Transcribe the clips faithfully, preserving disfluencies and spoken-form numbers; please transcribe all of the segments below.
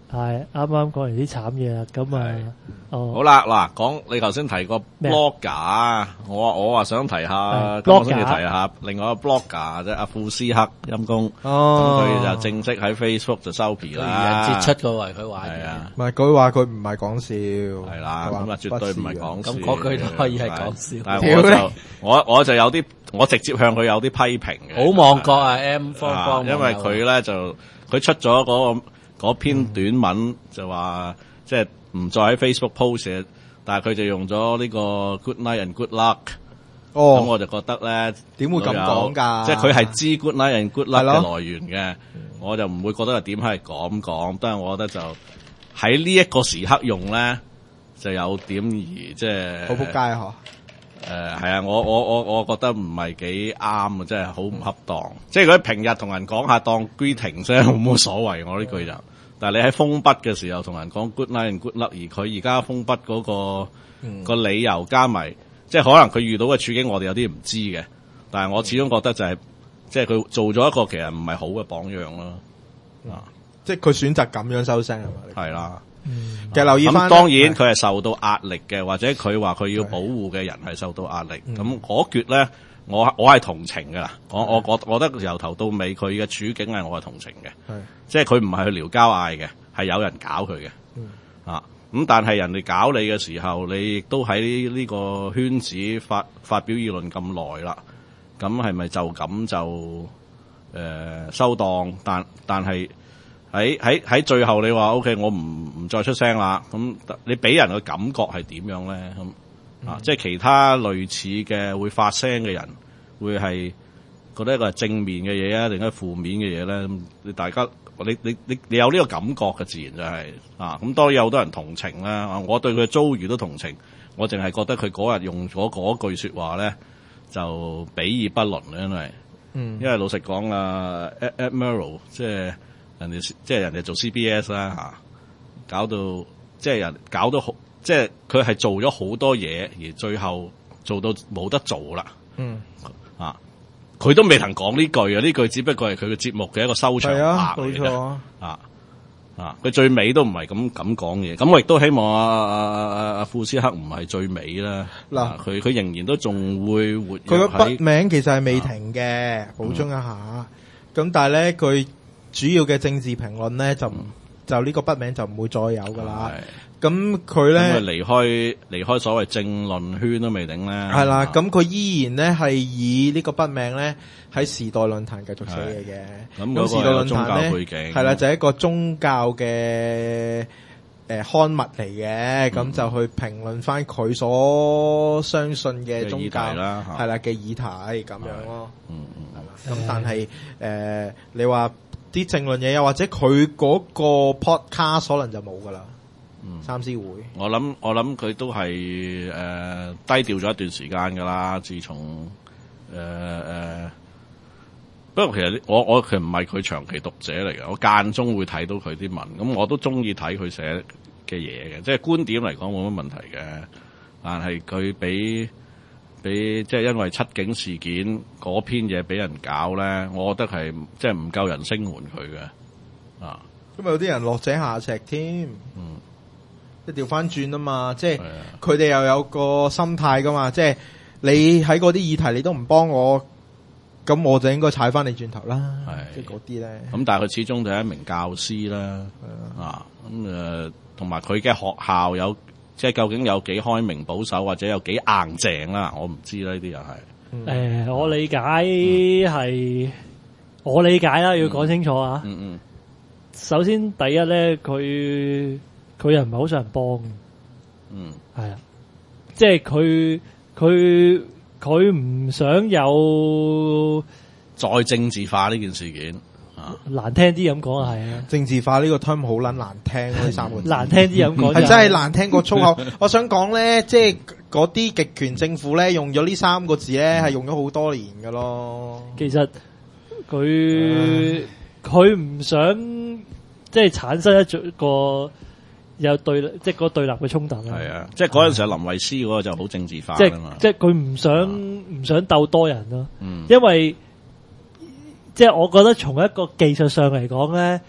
係啱啱講完啲慘嘢啦，咁啊，哦， 好啦，嗱，講你頭先提過 blogger，我我話想提下，咁我先要提下另外一個 blogger 啫，阿庫斯克陰公， 哦， 咁佢就正式喺 Facebook 就收皮啦， 節出個為佢話係啊， 唔係佢話佢唔係講笑， 係啦，咁啊絕對唔係講笑， 咁嗰句都可以係講笑， 但係我就我我就有啲，我直接向佢有啲批評嘅， 好望角啊 M 方方， 因為佢咧就佢出咗嗰個。嗰篇短文就話，即係唔再喺 Facebook post，但係佢就用咗呢個 good night and good luck。哦，咁我就覺得咧， 點會咁講㗎？ 即係佢係知 good night and good luck 嘅來源嘅，我就唔會覺得係點係咁講。但係我覺得就喺呢一個時刻用咧，就有點而即係好仆街嗬。 誒係啊，我我我我覺得唔係幾啱啊，即係好唔恰當。即係佢平日同人講下當 greeting 啫，冇乜所謂。我呢句就。但係你喺封筆嘅時候同人講 good night and good luck， 而佢而家封筆嗰、嗰個、嗯、個理由加埋，即係可能佢遇到嘅處境我哋有啲唔知嘅，但係我始終覺得就係、是，即係佢做咗一個其實唔係好嘅榜樣咯。 嗯、啊，即係佢選擇咁樣收聲係咪？係啦， 嗯、 其實留意翻。 咁當然佢係受到壓力嘅，或者佢話佢要保護嘅人係受到壓力。咁嗰橛咧，我我係同情㗎啦。我我我我覺得由頭到尾佢嘅處境係我係同情嘅。即係佢唔係去撩交嗌嘅，係有人搞佢嘅。嗯、啊，咁但係人哋搞你嘅時候，你亦都喺呢個圈子發發表議論咁耐啦。咁係咪就咁就誒、呃、收檔？但但係喺喺喺最後你話 OK， 我唔唔再出聲啦。咁你俾人嘅感覺係點樣咧？咁啊，嗯、即係其他類似嘅會發聲嘅人，會係覺得一個係正面嘅嘢啊，定係負面嘅嘢咧？你大家。你你你你有呢個感覺嘅，自然就係、是、啊，咁當然有好多人同情啦。我對佢嘅遭遇都同情，我淨係覺得佢嗰日用咗嗰句說話咧，就比爾不倫咧，因為，嗯，因為老實講啊 Admiral 即係人哋即係人哋做 C B S 啦嚇，搞到即係人搞到好，即係佢係做咗好多嘢，而最後做到冇得做啦，嗯啊。佢都未曾講呢句啊！呢句只不過係佢嘅節目嘅一個收場白嚟嘅，啊啊！啊，佢最尾都唔係咁咁講嘢。咁我亦都希望阿阿阿阿庫斯克唔係最尾啦。嗱，佢佢仍然都仲會活躍喺。 佢個筆名其實係未停嘅，補充一下。咁、嗯、但係咧，佢主要嘅政治評論咧就、嗯、就呢個筆名就唔會再有噶啦。咁佢咧， 咁佢離開離開所謂政論圈都未定咧。 係啦，咁佢依然咧係以呢個筆名咧喺時代論壇繼續寫嘢嘅。咁時代論壇咧係啦，就係、是、一個宗教嘅誒、呃、刊物嚟嘅，咁、嗯、就去評論翻佢所相信嘅宗教啦，係啦嘅議題咁樣咯。嗯嗯，係嘛。咁但係誒、呃，你話啲政論嘢，又或者佢嗰個 podcast 可能就冇噶啦。嗯，三思會， 我諗我諗佢都係誒、呃、低調咗一段時間噶啦。自從誒誒，不過其實我我其實唔係佢長期讀者嚟嘅，我間中會睇到佢啲文，咁我都中意睇佢寫嘅嘢嘅，即係觀點嚟講冇乜問題嘅。但係佢俾俾即係因為七警事件嗰篇嘢俾人搞咧，我覺得係即係唔夠人聲援佢嘅啊。 咁有啲人落井下石添，嗯。即係調翻轉啊嘛，即係佢哋又有個心態噶嘛，即係你喺嗰啲議題你都唔幫我，咁我就應該踩翻你轉頭啦。即係嗰啲咧。咁但係佢始終就係一名教師啦，啊咁誒，同埋佢嘅學校有即係究竟有幾開明保守或者有幾硬淨啦，我唔知啦，呢啲又係。誒、 嗯呃，我理解係、嗯，我理解啦，要講清楚啊。嗯嗯。首先第一咧，佢。佢又唔係好想人幫嘅，嗯，係啊，即係佢佢佢唔想有再政治化呢件事件啊， 難聽啲咁講係啊， 政治化呢個 term 好撚難聽呢三個字， 難聽啲咁講係真係難聽過粗口。我想講咧，即係嗰啲極權政府咧，用咗呢三個字咧，係用咗好多年㗎咯。 其實佢佢唔想即係產生一個。有對即係嗰對立嘅衝突啦。 係啊，即係嗰陣時林慧思嗰個就好政治化即㗎嘛。 即係佢唔想唔、啊、想鬥多人咯。嗯，因為即係我覺得從一個技術上嚟講咧，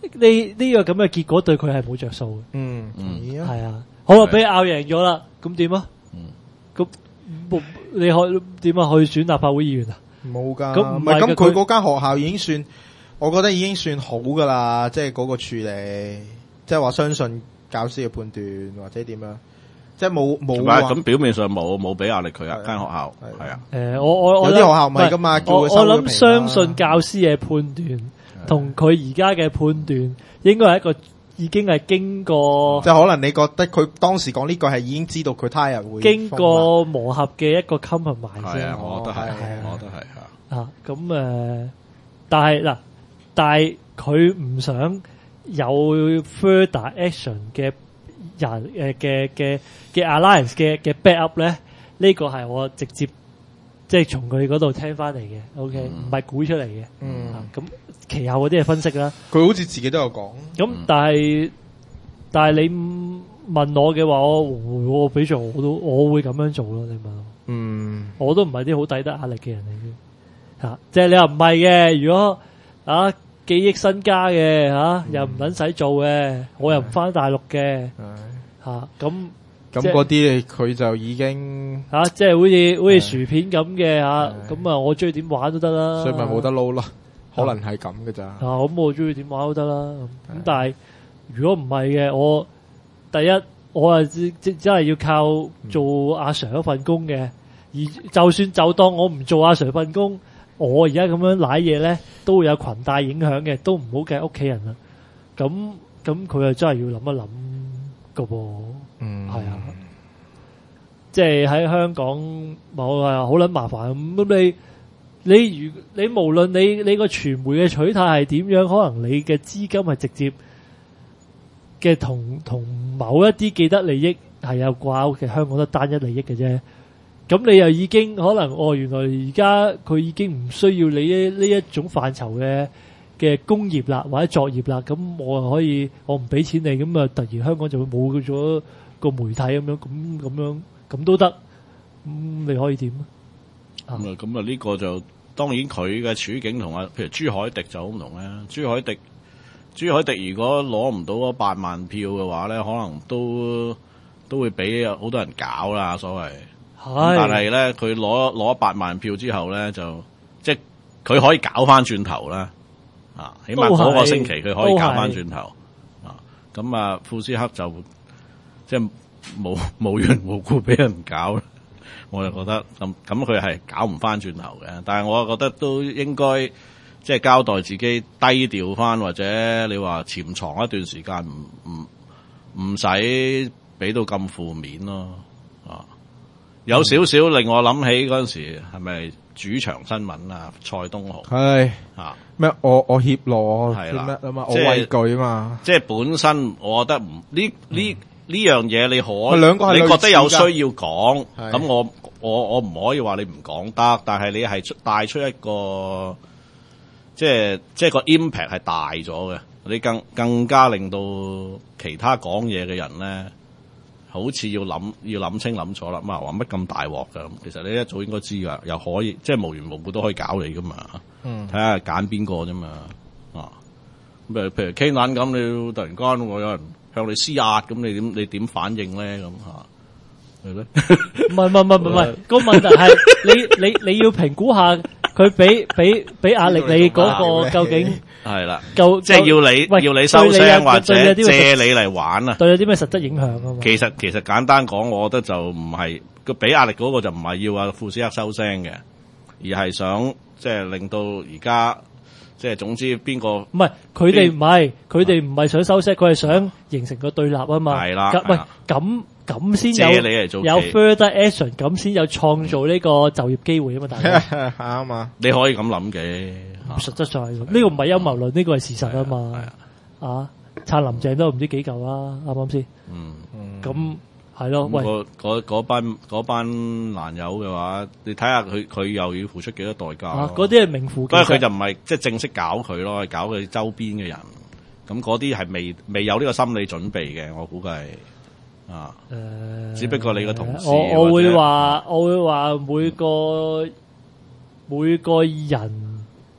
呢呢個咁嘅結果對佢係冇着數嘅。 嗯， 係啊，好啦，俾拗贏咗啦，咁點啊？咁你可點啊？去選立法會議員啊？ 冇噶， 咁唔係咁佢嗰間學校已經算，我覺得已經算好噶啦，即係嗰個處理，即係話相信教師嘅判斷或者點樣，即係冇冇咁表面上冇冇俾壓力佢啊間學校係啊。 誒，我我我有啲學校唔係噶嘛， 我我諗相信教師嘅判斷同佢而家嘅判斷應該係一個。已經係經過， 即係可能你覺得佢當時講呢句係已經知道佢他日會經過磨合嘅一個 compromise 係啊，我覺得係，我覺得係吓。啊，咁誒、呃，但係嗱，但係佢唔想有 further action 嘅人誒嘅嘅嘅 alliance 嘅嘅 backup 咧，呢個係我直接即係從佢嗰度聽翻嚟嘅。OK，唔係估出嚟嘅。嗯，咁、啊。其後嗰啲嘅分析啦， 佢好似自己都有講。 咁但係但係你問我嘅話，我我俾咗我都我會咁樣做咯。你問我，嗯，我都唔係啲好抵得壓力嘅人嚟嘅吓，即係你又唔係嘅。如果啊幾億身家嘅吓、啊，又唔撚使做嘅，我又唔翻大陸嘅吓，咁咁嗰啲佢就已經吓、啊，即係好似好似薯片咁嘅吓，咁啊我中意點玩都得啦， 所以咪冇得撈咯。可能係咁嘅咋？啊， 咁我中意點玩都得啦。咁但係如果唔係嘅，我第一我啊只只只係要靠做阿 Sir 一份工嘅。而就算就當我唔做阿 Sir 份工，我而家咁樣瀨嘢咧，都會有裙帶影響嘅，都唔好計屋企人啦。咁咁佢又真係要諗一諗噶噃。嗯，係啊，即係喺香港冇係好撚麻煩咁你。你如你無論你你個傳媒嘅取態係點樣，可能你嘅資金係直接嘅同同某一啲既得利益係有掛鈎嘅，香港都單一利益嘅啫。咁你又已經可能哦，原來而家佢已經唔需要你呢呢一種範疇嘅嘅工業啦，或者作業啦。咁我又可以我唔俾錢你，咁啊突然香港就會冇咗個媒體咁樣，咁咁樣咁都得。咁、嗯、你可以點啊？ 咁啊咁啊呢個就。當然佢嘅處境同啊，譬如朱凱廸就好唔同啦。朱凱廸，朱凱廸如果攞唔到嗰八萬票嘅話咧，可能都都會俾好多人搞啦。所謂，但係咧佢攞攞八萬票之後咧，就即係佢可以搞翻轉頭啦。啊，起碼嗰個星期佢可以搞翻轉頭。啊，咁啊，庫斯克就即係無無緣無故俾人搞。我就覺得咁咁佢係搞唔翻轉頭嘅，但係我覺得都應該即係交代自己低調翻，或者你話潛藏一段時間，唔唔唔使俾到咁負面咯。啊，有少少令我諗起嗰陣時係咪主場新聞啊？蔡東豪係啊咩？我我怯懦係啦啊嘛，我畏懼啊嘛。 即係本身我覺得唔呢呢。嗯呢樣嘢你可，你覺得有需要講，咁我我我唔可以話你唔講得，但係你係出帶出一個，即係即係個 impact 係大咗嘅，你更更加令到其他講嘢嘅人咧，好似要諗要諗清諗楚啦。咁啊話乜咁大鑊㗎？其實你一早應該知㗎，又可以即係無緣無故都可以搞你㗎嘛。嗯，睇下揀邊個啫嘛。啊，咁譬如 K 男咁，你突然間我有人向你施壓，咁你點你點反應咧？咁吓係咧？ 唔係唔係唔係唔係，個問題係你你你要評估下佢俾俾俾壓力你嗰個究竟係啦，夠即係要你要你收聲或者借你嚟玩啊？ 對有啲咩實質影響啊？ 其實其實簡單講，我覺得就唔係個俾壓力嗰個就唔係要阿庫斯克收聲嘅，而係想即係令到而家。即係總之邊個唔係佢哋唔係佢哋唔係想收息，佢係想形成個對立啊嘛。 係啦， 喂咁咁先有借你嚟做有 further action， 咁先有創造呢個就業機會啊嘛。大家啱嘛？ 你可以咁諗嘅， 實質上呢個唔係陰謀論，呢個係事實啊嘛。啊，撐林鄭都唔知幾嚿啦，啱唔啱先？嗯，咁。係咯，喂， 嗰嗰班嗰班爛友嘅話，你睇下佢佢又要付出幾多代價？ 啊，嗰啲係名副其實。 不過佢就唔係即係正式搞佢咯，係搞佢周邊嘅人。咁嗰啲係未未有呢個心理準備嘅，我估計啊。誒、呃，只不過你個同事， 我我會話，我會話每個每個人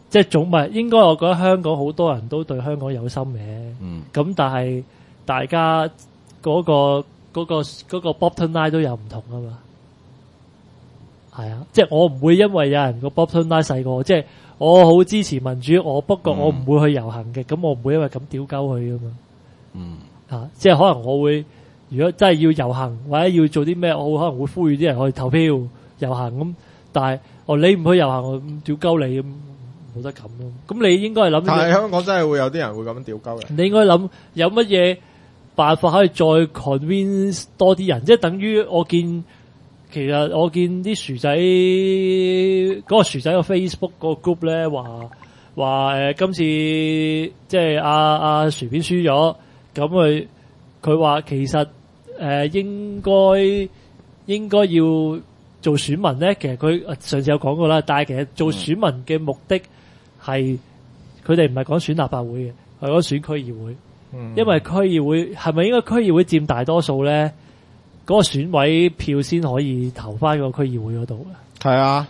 即係總物應該我覺得香港好多人都對香港有心嘅， 嗯， 咁但係大家嗰、嗰個嗰、嗰個嗰、嗰個 bottom line 都有唔同啊嘛，係啊，即係我唔會因為有人個 bottom line 細過，即係我好支持民主，我不過我唔會去遊行嘅，咁、嗯、我唔會因為咁屌鳩佢噶嘛， 嗯， 啊，即係可能我會如果真係要遊行或者要做啲咩，我可能會呼籲啲人去投票遊行咁，但係哦你唔去遊行，我屌鳩你咁。冇得咁咯，咁你應該係諗。 但係香港真係會有啲人會咁樣屌鳩嘅。 你應該諗有乜嘢辦法可以再 convince 多啲人，即係等於我見，其實我見啲薯仔嗰、嗰個薯仔個 Facebook 嗰個 group 咧話話誒今次即係阿阿薯片輸咗，咁佢佢話其實誒、呃、應該應該要做選民咧，其實佢上次有講過啦，但係其實做選民嘅目的。係佢哋唔係講選立法會嘅，係講選區議會。嗯、因為區議會係咪應該區議會佔大多數咧？嗰、嗰個選委票先可以投翻個區議會嗰度嘅。係啊，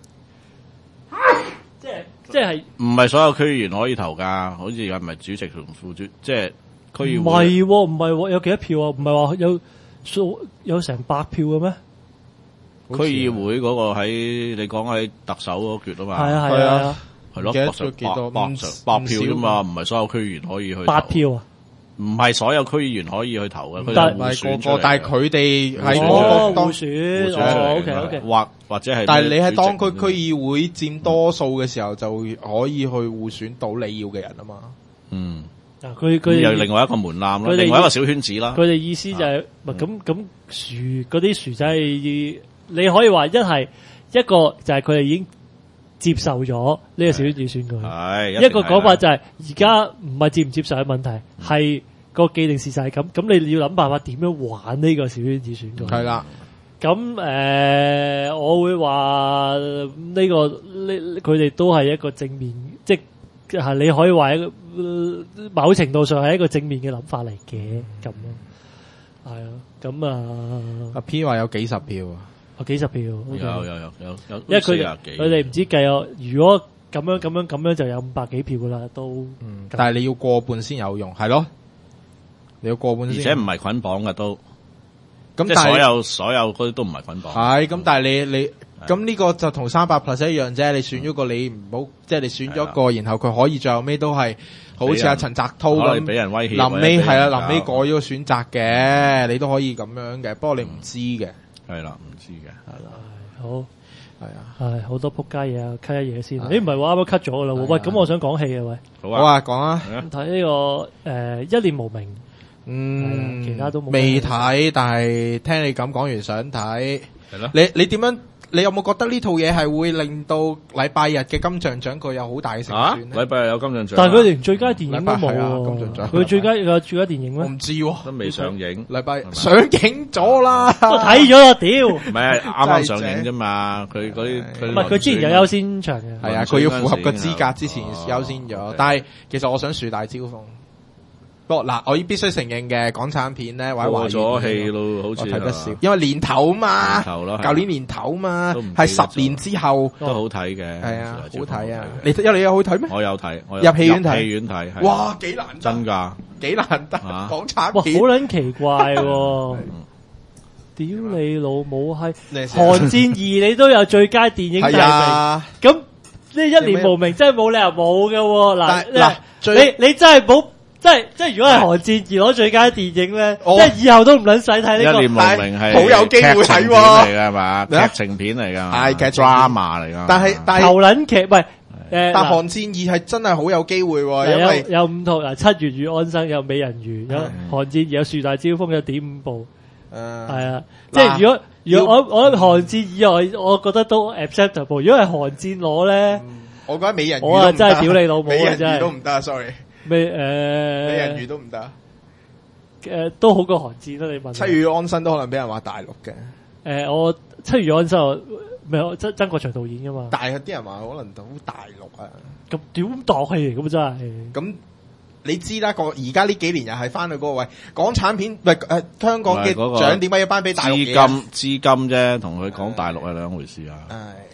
即係即係唔係所有區議員可以投噶？好似係咪主席同副主即係區議會？ 唔係喎，唔係喎，有幾多票啊？唔係話有數有成百票嘅咩？ 區議會嗰個喺你講喺特首嗰橛啊嘛。 係啊係啊。 係咯，幾多百百票啫嘛，唔係所有區議員可以去投。 八票啊， 唔係所有區議員可以去投嘅，佢哋互選出嚟。但係佢哋係哦互選，哦 OK OK， 或或者係。 但係你喺當區區議會佔多數嘅時候，就可以去互選到你要嘅人啊嘛。 嗯， 嗱佢佢有另外一個門檻啦，另外一個小圈子啦。 佢哋意思就係，咁咁薯嗰啲薯仔，你可以話一係一個就係佢哋已經。接受咗呢個小圈子選舉，係一個講法就係而家唔係接唔接受嘅問題，係、嗯、個既定事實係咁。咁你要諗辦法點樣玩呢個小圈子選舉？係啦。咁誒、呃，我會話呢、呢個呢，佢哋都係一個正面，即係你可以話一個、呃、某程度上係一個正面嘅諗法嚟嘅咁咯。係啊，咁啊， 阿 P 話有幾十票啊。 哦，幾十票，有有有有有， 因為佢哋佢哋唔知計我，如果咁樣咁樣咁樣就有五百幾票噶啦，都。 嗯，但係你要過半先有用，係咯？你要過半先， 而且唔係捆綁嘅都。 咁即係所有所有嗰啲都唔係捆綁。 係，咁但係你你咁呢個就同三百 plus 一樣啫。你選咗個你唔好，即係你選咗個，然後佢可以最後尾都係好似阿陳澤濤咁， 俾人威脅。 臨尾係啦，臨尾改咗個選擇嘅，你都可以咁樣嘅。不過你唔知嘅。 係啦，唔知嘅，係啦， 好， 係啊， 係好多仆街嘢啊，cut 一嘢先。你唔係話啱啱 cut 咗噶啦？喂，咁我想講戲啊，喂， 好啊，講啊， 睇呢個誒一念無明， 嗯， 其他都冇未睇，但係聽你咁講完想睇， 係咯， 你你點樣？你有冇覺得呢套嘢係會令到禮拜日嘅金像獎佢有好大嘅勝算咧？ 禮拜日有金像獎， 但係佢連最佳電影都冇喎。 金像獎佢最佳有最佳電影咩？ 我唔知喎， 都未上映。 禮拜上映咗啦， 睇咗啦，屌！ 唔係啱啱上映啫嘛，佢嗰啲唔係佢之前有優先場嘅。 係啊，佢要符合個資格之前優先咗。但係其實我想樹大招風。不過嗱，我必須承認嘅港產片咧，或者過咗氣咯，好似睇得少，因為年頭嘛，舊年年頭嘛，係十年之後都好睇嘅， 係啊，好睇啊！你因為你有去睇咩？ 我有睇，我入戲院睇， 戲院睇， 哇，幾難真噶， 幾難得，港產片， 哇，好撚奇怪喎！屌你老母係《寒戰二》，你都有最佳電影提名，咁呢一年無名真係冇理由冇嘅。嗱嗱，你你真係冇。即係即係，如果係《寒戰二》攞最佳電影咧，即係以後都唔撚使睇呢個。 一念無明係好有機會睇喎， 嚟㗎係嘛？劇情片嚟㗎， 係劇 drama 嚟㗎。 但係但係求撚劇，唔係誒。 但《寒戰二》係真係好有機會喎，因為有五套嗱，《七月與安生》有《美人魚》，有《寒戰二》有《樹大招風》，有《點五步》。誒，係啊，即係如果如果我我《寒戰二》我我覺得都 acceptable。如果係《寒戰》攞咧， 我覺得《美人魚》 我啊真係屌你老母啊！真係都唔得，sorry。 咩誒？ 美人魚都唔得， 誒都好過寒戰啦！你問七月安生都可能俾人話大陸嘅。 誒，我七月安生咪曾曾國祥導演噶嘛？ 但係有啲人話可能好大陸啊， 咁屌咁度戲嚟咁真係。 咁你知啦，個而家呢幾年又係翻去嗰個位，港產片唔係誒香港嘅獎點解要頒俾大陸嘅？ 資金資金啫，同佢講大陸係兩回事啊。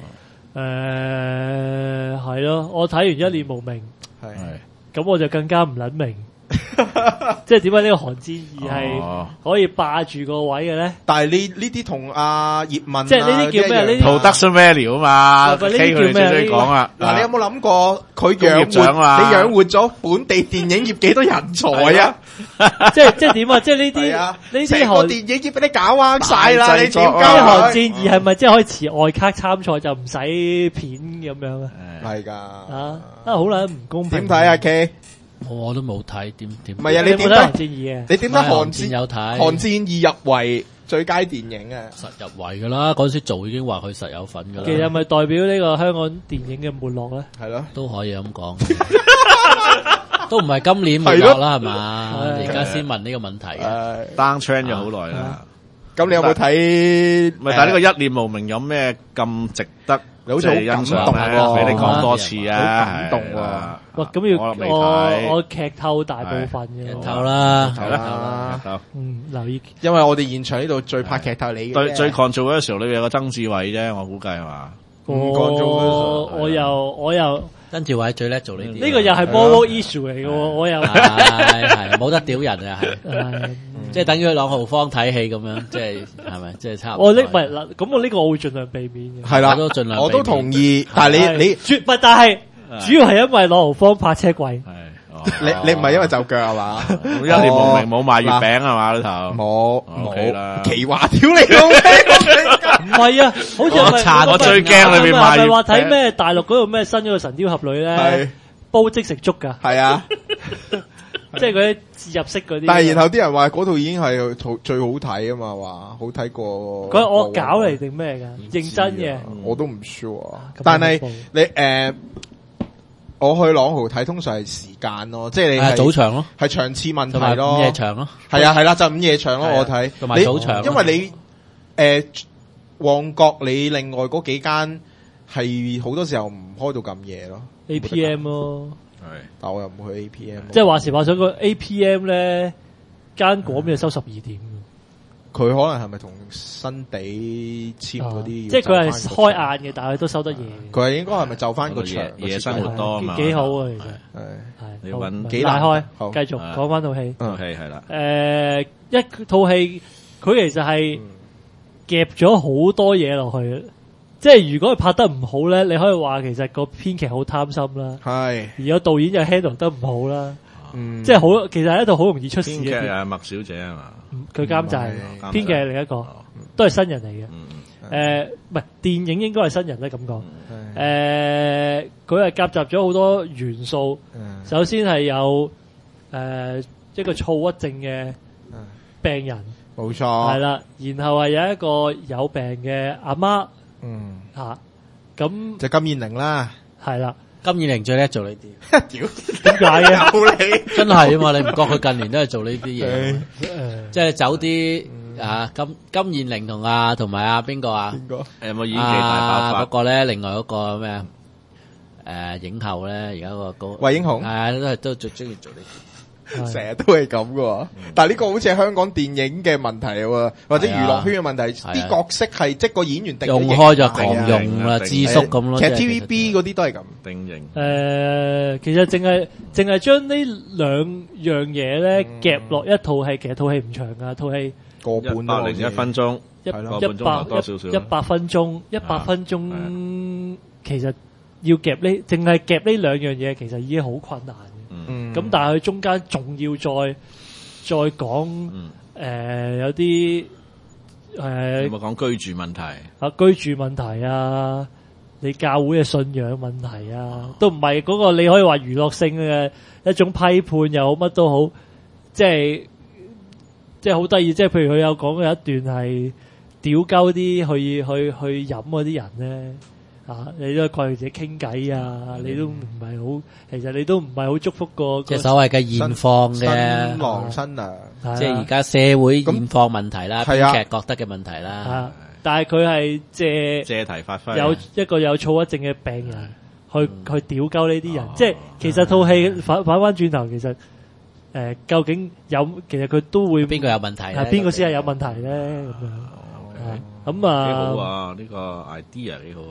誒係咯，我睇完一念無明， 係咁我就更加唔撚明。即係點解呢個寒戰二係可以霸住個位嘅咧？ 但係呢呢啲同阿葉問， 即係呢啲叫咩？呢啲 production value 啊嘛， 呢啲叫咩？ 講啊！ 嗱，你有冇諗過佢養活你養活咗本地電影業幾多人才啊？ 即係即係點啊？即係呢啲呢啲韓電影業俾你搞彎晒啦！你點解寒戰二係咪即係可以持外卡參賽就唔使片咁樣啊？ 係噶啊啊好撚唔公平！ 點睇啊 K？ 我都冇睇，點點？ 唔係啊！你點睇寒戰二啊？ 你點睇寒戰有睇？ 寒戰二入圍最佳電影啊！ 實入圍噶啦，嗰時做已經話佢實有份噶啦。 其實係咪代表呢個香港電影嘅沒落咧？ 係咯， 都可以咁講。都唔係今年沒落啦，係嘛？而家先問呢個問題嘅。 down trend 咗好耐啦。 咁你有冇睇？ 咪但係呢個一念無明有咩咁值得？ 好似好欣賞喎， 俾你講多次啊！ 好感動喎！ 哇，咁要我我劇透大部分嘅， 劇透啦， 係啦，劇透。 嗯，留意， 因為我哋現場呢度最怕劇透你嘅。 最最 control 嗰時候，你有個曾志偉啫，我估計係嘛？ 我我又我又曾志偉最叻做呢啲。 呢個又係 moral issue 嚟嘅，我又係係冇得屌人啊，係。即係等於去朗豪坊睇戲咁樣，即係係咪？即係差唔多。 我呢唔係嗱，咁我呢個我會盡量避免嘅。 係啦， 我都盡量， 我都同意。但係你你絕唔係，但係主要係因為朗豪坊泊車貴。 係， 你你唔係因為就腳係嘛？ 一念無明冇賣月餅係嘛呢頭？ 冇冇啦。 奇華屌你老味！ 唔係啊，好似我撐我最驚裏邊賣月餅。 係咪話睇咩大陸嗰度咩新嗰個神雕俠侶咧？煲即食粥㗎。 係啊。 即係嗰啲自入式嗰啲， 但係然後啲人話嗰套已經係最好睇啊嘛，話好睇過。 佢係惡搞嚟定咩噶？認真嘅， 我都唔 sure。但係你誒，我去朗豪睇通常係時間咯，即係你係早場咯， 係場次問題咯， 午夜場咯， 係啊係啦，就午夜場咯，我睇同埋早場， 因為你誒旺角你另外嗰幾間係好多時候唔開到咁夜咯 ，A P M 咯。 係，但我又唔去 A P M。 即係話時話想個 A P M 咧，間果邊就收十二點。 佢可能係咪同新地簽嗰啲？即係佢係開晏嘅，但係都收得夜。 佢係應該係咪就翻個場？ 夜生活多啊嘛。 幾好啊，其實係係。 你揾幾大開， 好繼續講翻套戲。 套戲係啦。 誒，一套戲佢其實係夾咗好多嘢落去。即係如果佢拍得唔好咧，你可以話其實個編劇好貪心啦， 係而個導演又 handle 得唔好啦， 嗯， 即係好，其實係一套好容易出事嘅。 編劇又係麥小姐係嘛？ 佢監製，編劇係另一個，都係新人嚟嘅。誒，唔係電影應該係新人咧咁講。誒，佢係夾雜咗好多元素。首先係有誒一個躁鬱症嘅病人， 冇錯， 係啦。然後係有一個有病嘅阿媽。 嗯吓，咁就金燕玲啦， 係啦， 金燕玲最叻做呢啲， 屌， 點解嘅？ 有你真係啊嘛，你唔覺佢近年都係做呢啲嘢，即係走啲啊金金燕玲同阿同埋阿邊個啊？ 邊個？ 有冇演技大爆發？ 嗰個咧，另外嗰個咩啊？誒，影后咧，而家個高惠英紅， 係都係都最中意做呢啲。 成日都係咁噶，但係呢個好似係香港電影嘅問題喎，或者娛樂圈嘅問題，啲角色係即個演員定用開就狂用啦，智叔咁咯。 其實 T V B 嗰啲都係咁定型。 誒，其實淨係淨係將呢兩樣嘢咧夾落一套戲，其實套戲唔長噶，套戲個半百零一分鐘， 一一百多少少一百分鐘，一百分鐘，其實要夾呢，淨係夾呢兩樣嘢，其實已經好困難。 嗯， 咁但係佢中間仲要再再講誒有啲誒， 有冇講居住問題啊？居住問題啊，你教會嘅信仰問題啊，都唔係嗰個你可以話娛樂性嘅一種批判又好，乜都好，即係即係好得意。即係譬如佢有講有一段係屌鳩啲去去去飲嗰啲人咧。啊！你都掛住自己傾偈啊！你都唔係好，其實你都唔係好祝福個即係所謂嘅現況嘅新郎新娘， 即係而家社會現況問題啦，編劇覺得嘅問題啦。 啊！但係佢係借借題發揮， 有一個有躁鬱症嘅病人去去屌鳩呢啲人，即係其實套戲反反翻轉頭，其實誒究竟有其實佢都會邊個有問題？ 係邊個先係有問題咧？咁樣咁啊， 幾好啊！呢個 idea 幾好啊！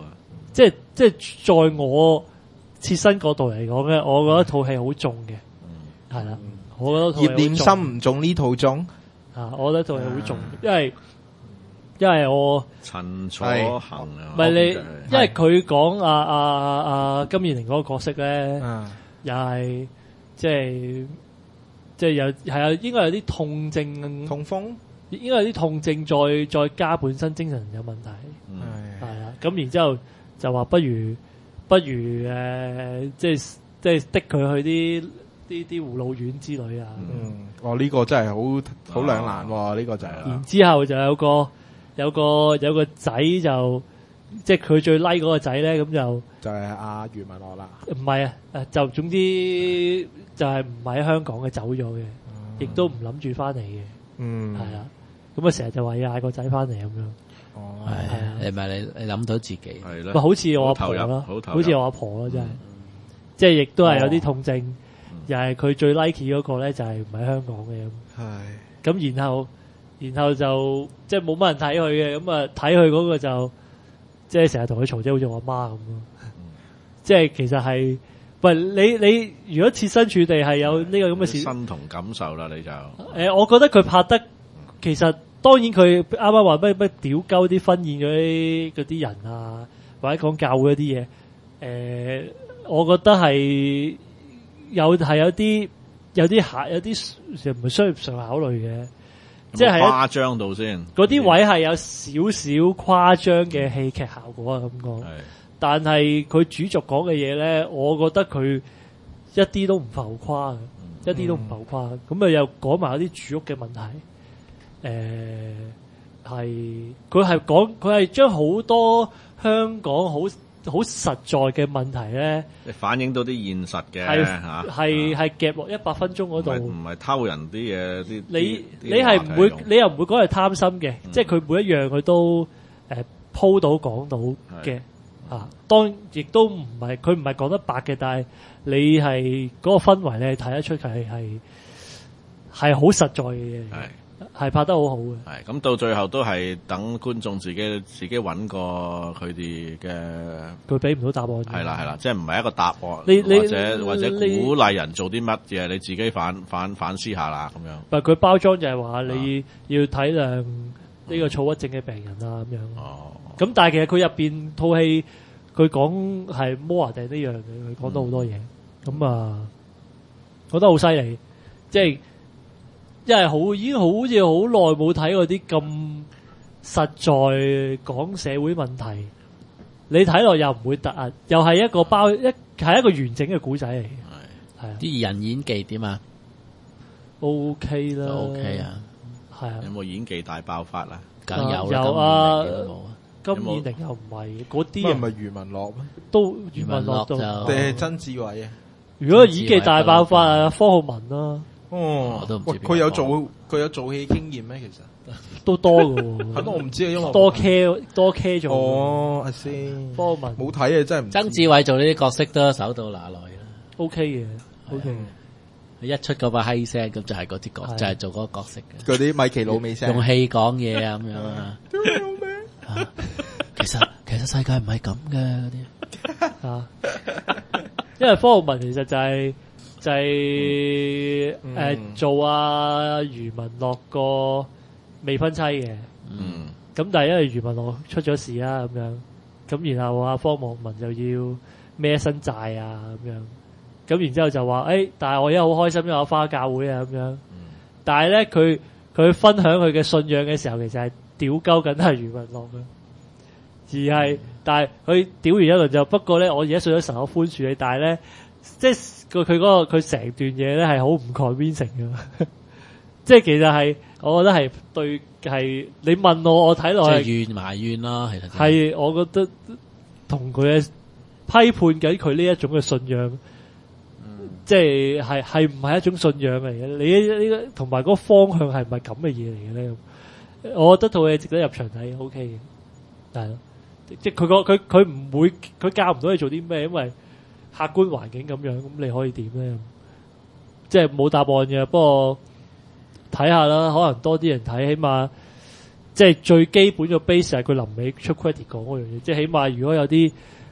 即係即係在我切身角度嚟講咧，我覺得套戲好重嘅，係啦、嗯，我覺得葉念琛唔中呢套中啊，我覺得套戲好重，因為因為我陳楚恆啊， 唔係你，因為佢講阿阿阿金燕玲嗰個角色咧，又係即係即係有係啊，應該有啲痛症， 痛風， 應該有啲痛症，再再加本身精神有問題，係啊，咁然之後就話不如不如誒，即係即係逼佢去啲啲啲護老院之類啊。 嗯，哦呢個真係好好兩難喎，呢個就係。 然之後就有個有個有個仔就即係佢最 like 嗰個仔咧，咁就就係阿余文樂啦。 唔係啊，誒就總之就係唔喺香港嘅走咗嘅，亦都唔諗住翻嚟嘅。嗯，係啊，咁啊成日就話要嗌個仔翻嚟咁樣。哦，係啊， 你咪你你諗到自己係咯， 咪好似我阿婆咯，好似我阿婆咯，真係，即係亦都係有啲痛症，又係佢最 like 嗰個咧，就係唔喺香港嘅咁。係，咁然後然後就即係冇乜人睇佢嘅，咁啊睇佢嗰個就即係成日同佢嘈，即係好似我阿媽咁咯。即係其實係，喂你你如果設身處地係有呢個咁嘅事， 身同感受啦，你就誒，我覺得佢拍得其實。當然佢啱啱話咩咩屌鳩啲婚宴嗰啲嗰啲人啊，或者講教會嗰啲嘢，誒、呃，我覺得係有係有啲有啲考有啲唔係需要上考慮嘅，即係誇張到先。 嗰啲位係有少少誇張嘅戲劇效果啊，咁講。但係佢主軸講嘅嘢咧，我覺得佢一啲都唔浮誇嘅，一啲都唔浮誇。咁啊又講埋一啲住屋嘅問題。誒係佢係講佢係將好多香港好好實在嘅問題咧， 反映到啲現實嘅嚇， 係係夾落一百分鐘嗰度， 唔係偷人啲嘢啲。你你係唔會你又唔會講係貪心嘅，嗯、即係佢每一樣佢都誒、呃、鋪到講到嘅嚇。當亦都唔係佢唔係講得白嘅，但係你係嗰個氛圍你係睇得出係係係好實在嘅嘢。係拍得好好嘅， 係咁到最後都係等觀眾自己自己揾個佢哋嘅， 佢俾唔到答案。係啦係啦，即係唔係一個答案， 你你或者或者鼓勵人做啲乜嘢，你自己反反反思下啦咁樣。 唔係佢包裝就係話你要體諒呢個躁鬱症嘅病人啊咁樣。哦，咁但係其實佢入邊套戲佢講係摩亞定呢樣嘅，佢講到好多嘢。咁、嗯、啊，覺得好犀利，即係。因為好已經好似好耐冇睇過啲咁實在講社會問題，你睇落又唔會突兀，又係一個包一係一個完整嘅古仔嚟嘅。係係啲人演技點啊 ？O K 啦 ，O K 啊， 係啊。 有冇演技大爆發啊？ 梗有有啊，金燕玲又唔係嗰啲人， 唔係余文樂咩？ 都余文樂就定係曾志偉啊？ 如果演技大爆發啊，方浩文啦。 哦，佢有做佢有做戲經驗咩？其實都多嘅喎， 係咯，我唔知啊，因為多 care 多 care 做。 哦，阿先， 方浩文冇睇啊，真係唔。 曾志偉做呢啲角色都手到拿來啦。 O K 嘅 ，O K。 佢一出嗰把閪聲，咁就係嗰啲角，就係做嗰個角色嘅。 嗰啲米奇老味聲， 用戲講嘢啊咁樣啊。其實其實世界唔係咁嘅嗰啲啊， 因為方浩文其實就係。就係、是、誒、嗯呃、做阿余文樂個未婚妻嘅，咁、嗯、但係因為余文樂出咗事啊咁樣，咁然後阿方望文就要孭身債啊咁樣，咁然之後就話誒、欸，但係我而家好開心，因為我返教會啊咁樣，嗯、但係咧佢佢分享佢嘅信仰嘅時候，其實係屌鳩緊係余文樂嘅，而係、嗯、但係佢屌完一輪就不過咧，我而家信咗神，我寬恕你，但係咧即係。佢佢嗰個佢成段嘢咧係好唔 convincing 嘅，即係其實係我覺得係對係你問我我睇落係怨埋怨啦，其實係我覺得同佢嘅批判緊佢呢一種嘅信仰，嗯、即係係係唔係一種信仰嚟嘅？你呢個同埋嗰個方向係唔係咁嘅嘢嚟嘅咧？我覺得套嘢值得入場睇 ，OK 嘅，係咯，即係佢個佢佢唔會佢教唔到你做啲咩，因為。客觀環境咁樣，咁你可以點咧？即係冇答案嘅，不過睇下啦，可能多啲人睇，起碼即係最基本嘅 base 係佢臨尾出 credit 講嗰樣嘢，即係起碼如果有啲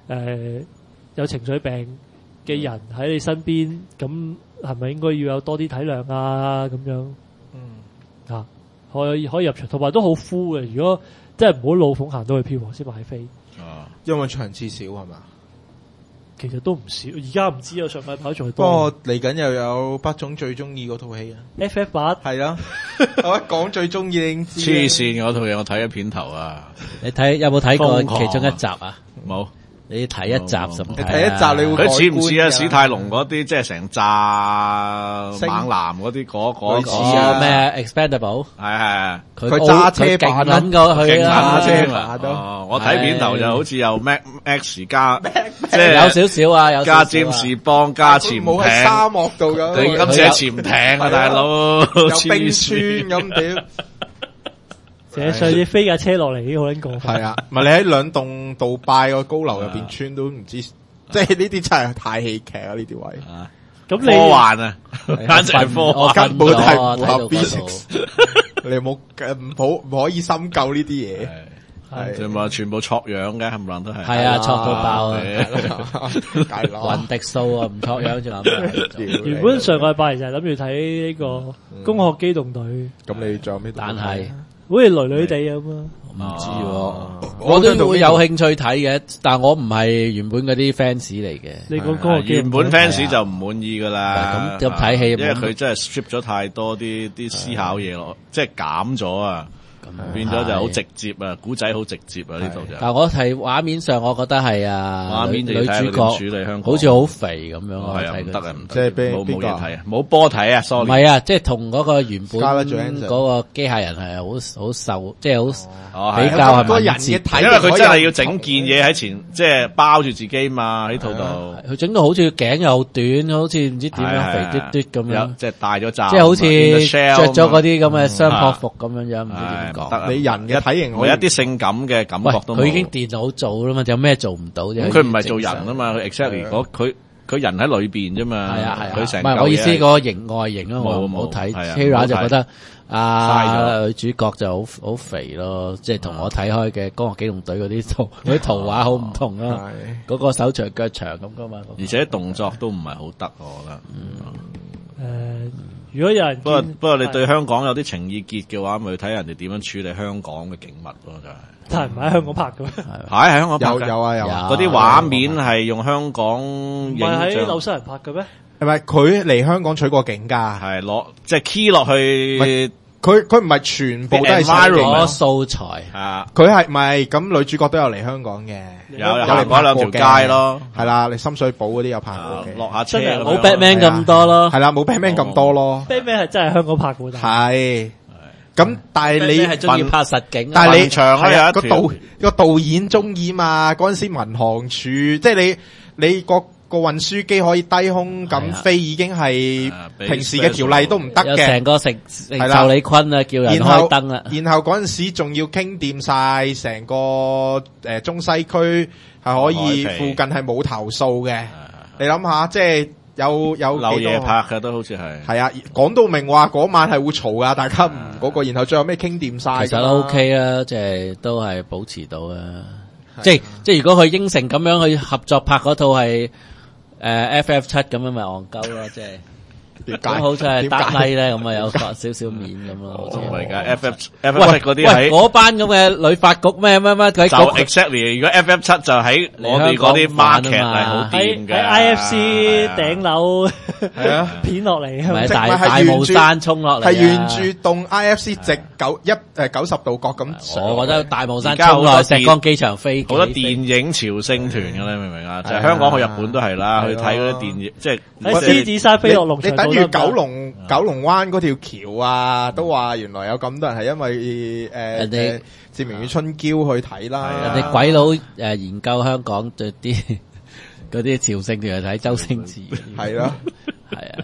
誒有情緒病嘅人喺你身邊，咁係咪應該要有多啲體諒啊？咁樣，嗯啊，可以可以入場，同埋都好 full 嘅。如果真係唔好老奉行到去票房先買飛， 啊，因為場次少係嘛？ 其實都唔少，而家唔知啊，上禮拜仲係多。 不過嚟緊又有北總最中意嗰套戲啊 ，F F 八係啦，我一講最中意你知。 黐線嗰套嘢我睇咗片頭啊！ 你睇有冇睇過其中一集啊？ 冇。 你睇一集就唔睇， 你睇一集你會佢似唔似啊？史泰龍嗰啲即係成扎猛男嗰啲嗰嗰個咩 Expendable 係係佢揸車版撚過佢揸車版都。 我睇片頭就好似有 Max X 加， 即係有少少啊，有加占士邦加潛艇， 冇喺沙漠度咁。 佢今次係潛艇啊，大佬有冰川咁屌。 寫上次飛架車落嚟，已經好撚過。 係啊，唔係你喺兩棟杜拜個高樓入邊穿都唔知，即係呢啲真係太戲劇啊！呢啲位， 咁你科幻啊，簡直係科幻， 根本係唔合 physics。你冇唔好唔可以深究呢啲嘢，係全部全部錯樣嘅，冚唪唥都係。 係啊，錯到爆啊！ 大佬雲迪素啊，唔錯樣仲諗。 原本上個禮拜就係諗住睇呢個《攻殼機動隊》， 咁你仲有咩？ 但係。 好似女女地咁啊！ 唔知喎，我都會有興趣睇嘅，但我唔係原本嗰啲 fans 嚟嘅。 你講嗰個原本 fans 就唔滿意噶啦。 咁咁睇戲， 因為佢真係 strip 咗太多啲啲思考嘢落，即係減咗啊，變咗就好直接啊，古仔好直接啊呢度就。 但我睇畫面上，我覺得係啊， 畫面女主角處理香港好似好肥咁樣。 係啊，唔得啊，唔即係冇冇嘢睇啊，冇波睇啊 sorry。 唔係啊，即係同嗰個原本嗰個機械人係好好瘦，即係好比較係個人嘅體， 因為佢真係要整件嘢喺前，即係包住自己嘛喺套度。 佢整到好似頸又短，好似唔知點樣肥嘟嘟咁樣， 即係戴咗罩， 即係好似着咗嗰啲咁嘅雙膊服咁樣樣，唔知點講。 你人嘅體型， 我一啲性感嘅感覺都冇。 佢已經電腦做啦嘛，有咩做唔到啫？ 佢唔係做人啊嘛，佢 exactly 佢佢人喺裏邊啫嘛。 係啊係啊， 佢成唔係我意思個型外形啊，我唔好睇。Kira 就覺得啊女主角就好好肥咯，即係同我睇開嘅《攻殼機動隊》嗰啲圖嗰啲圖畫好唔同咯。嗰個手長腳長咁噶嘛， 而且動作都唔係好得，我覺得。 誒，如果有人不過不過你對香港有啲情意結嘅話，咪去睇人哋點樣處理香港嘅景物咯，就係。 但係唔係喺香港拍嘅咩？ 係喺香港拍有有啊有啊， 嗰啲畫面係用香港影像。 唔係喺紐西蘭拍嘅咩？ 係咪佢嚟香港取過景㗎？ 係攞即係 key 落去。 佢佢唔係全部都係攞素材啊！ 佢係咪咁女主角都有嚟香港嘅？ 有有嚟嗰兩條街咯， 係啦，你深水埗嗰啲有拍過嘅， 落下車冇 Batman 咁多咯， 係啦，冇 Batman 咁多咯。 Batman 係真係香港拍嘅， 係咁，但係你係中意拍實景， 但係你長係啊個導個導演中意嘛？嗰陣時民航處即係你你個。個運輸機可以低空咁飛，已經係平時嘅條例都唔得嘅。 成個城就李坤啊，叫人開燈啦。 然後嗰陣時仲要傾掂晒成個誒中西區係可以附近係冇投訴嘅。你諗下，即係有有漏夜拍嘅都好似係。係啊，講到明話嗰晚係會嘈噶，大家唔嗰個。然後最後咩傾掂晒， 其實都 OK 啊，即係都係保持到啊。即係即係如果佢應承咁樣去合作拍嗰套係。誒、呃、F F 七咁樣咪戇鳩咯，即係咁好似係打低咧，咁啊有發少少面咁咯。 唔係噶 ，F F F F 七嗰啲喺嗰班咁嘅旅發局咩咩咩佢就 exactly。如果 F F 七就喺我哋嗰啲 market 係好掂嘅， 喺 I F C 頂樓係啊片落嚟， 係咪大大帽山衝落嚟？ 係沿住棟 I F C 直九一誒九十度角咁。 我覺得大帽山衝落石崗機場飛， 好多電影朝聖團嘅咧，明唔明啊？就係香港去日本都係啦，去睇嗰啲電影，即係喺獅子山飛落龍翔。 你等於九龍九龍灣嗰條橋啊，都話原來有咁多人係因為誒誒志明與春嬌去睇啦。 人哋鬼佬誒研究香港對啲嗰啲朝聖團去睇周星馳，係咯，係啊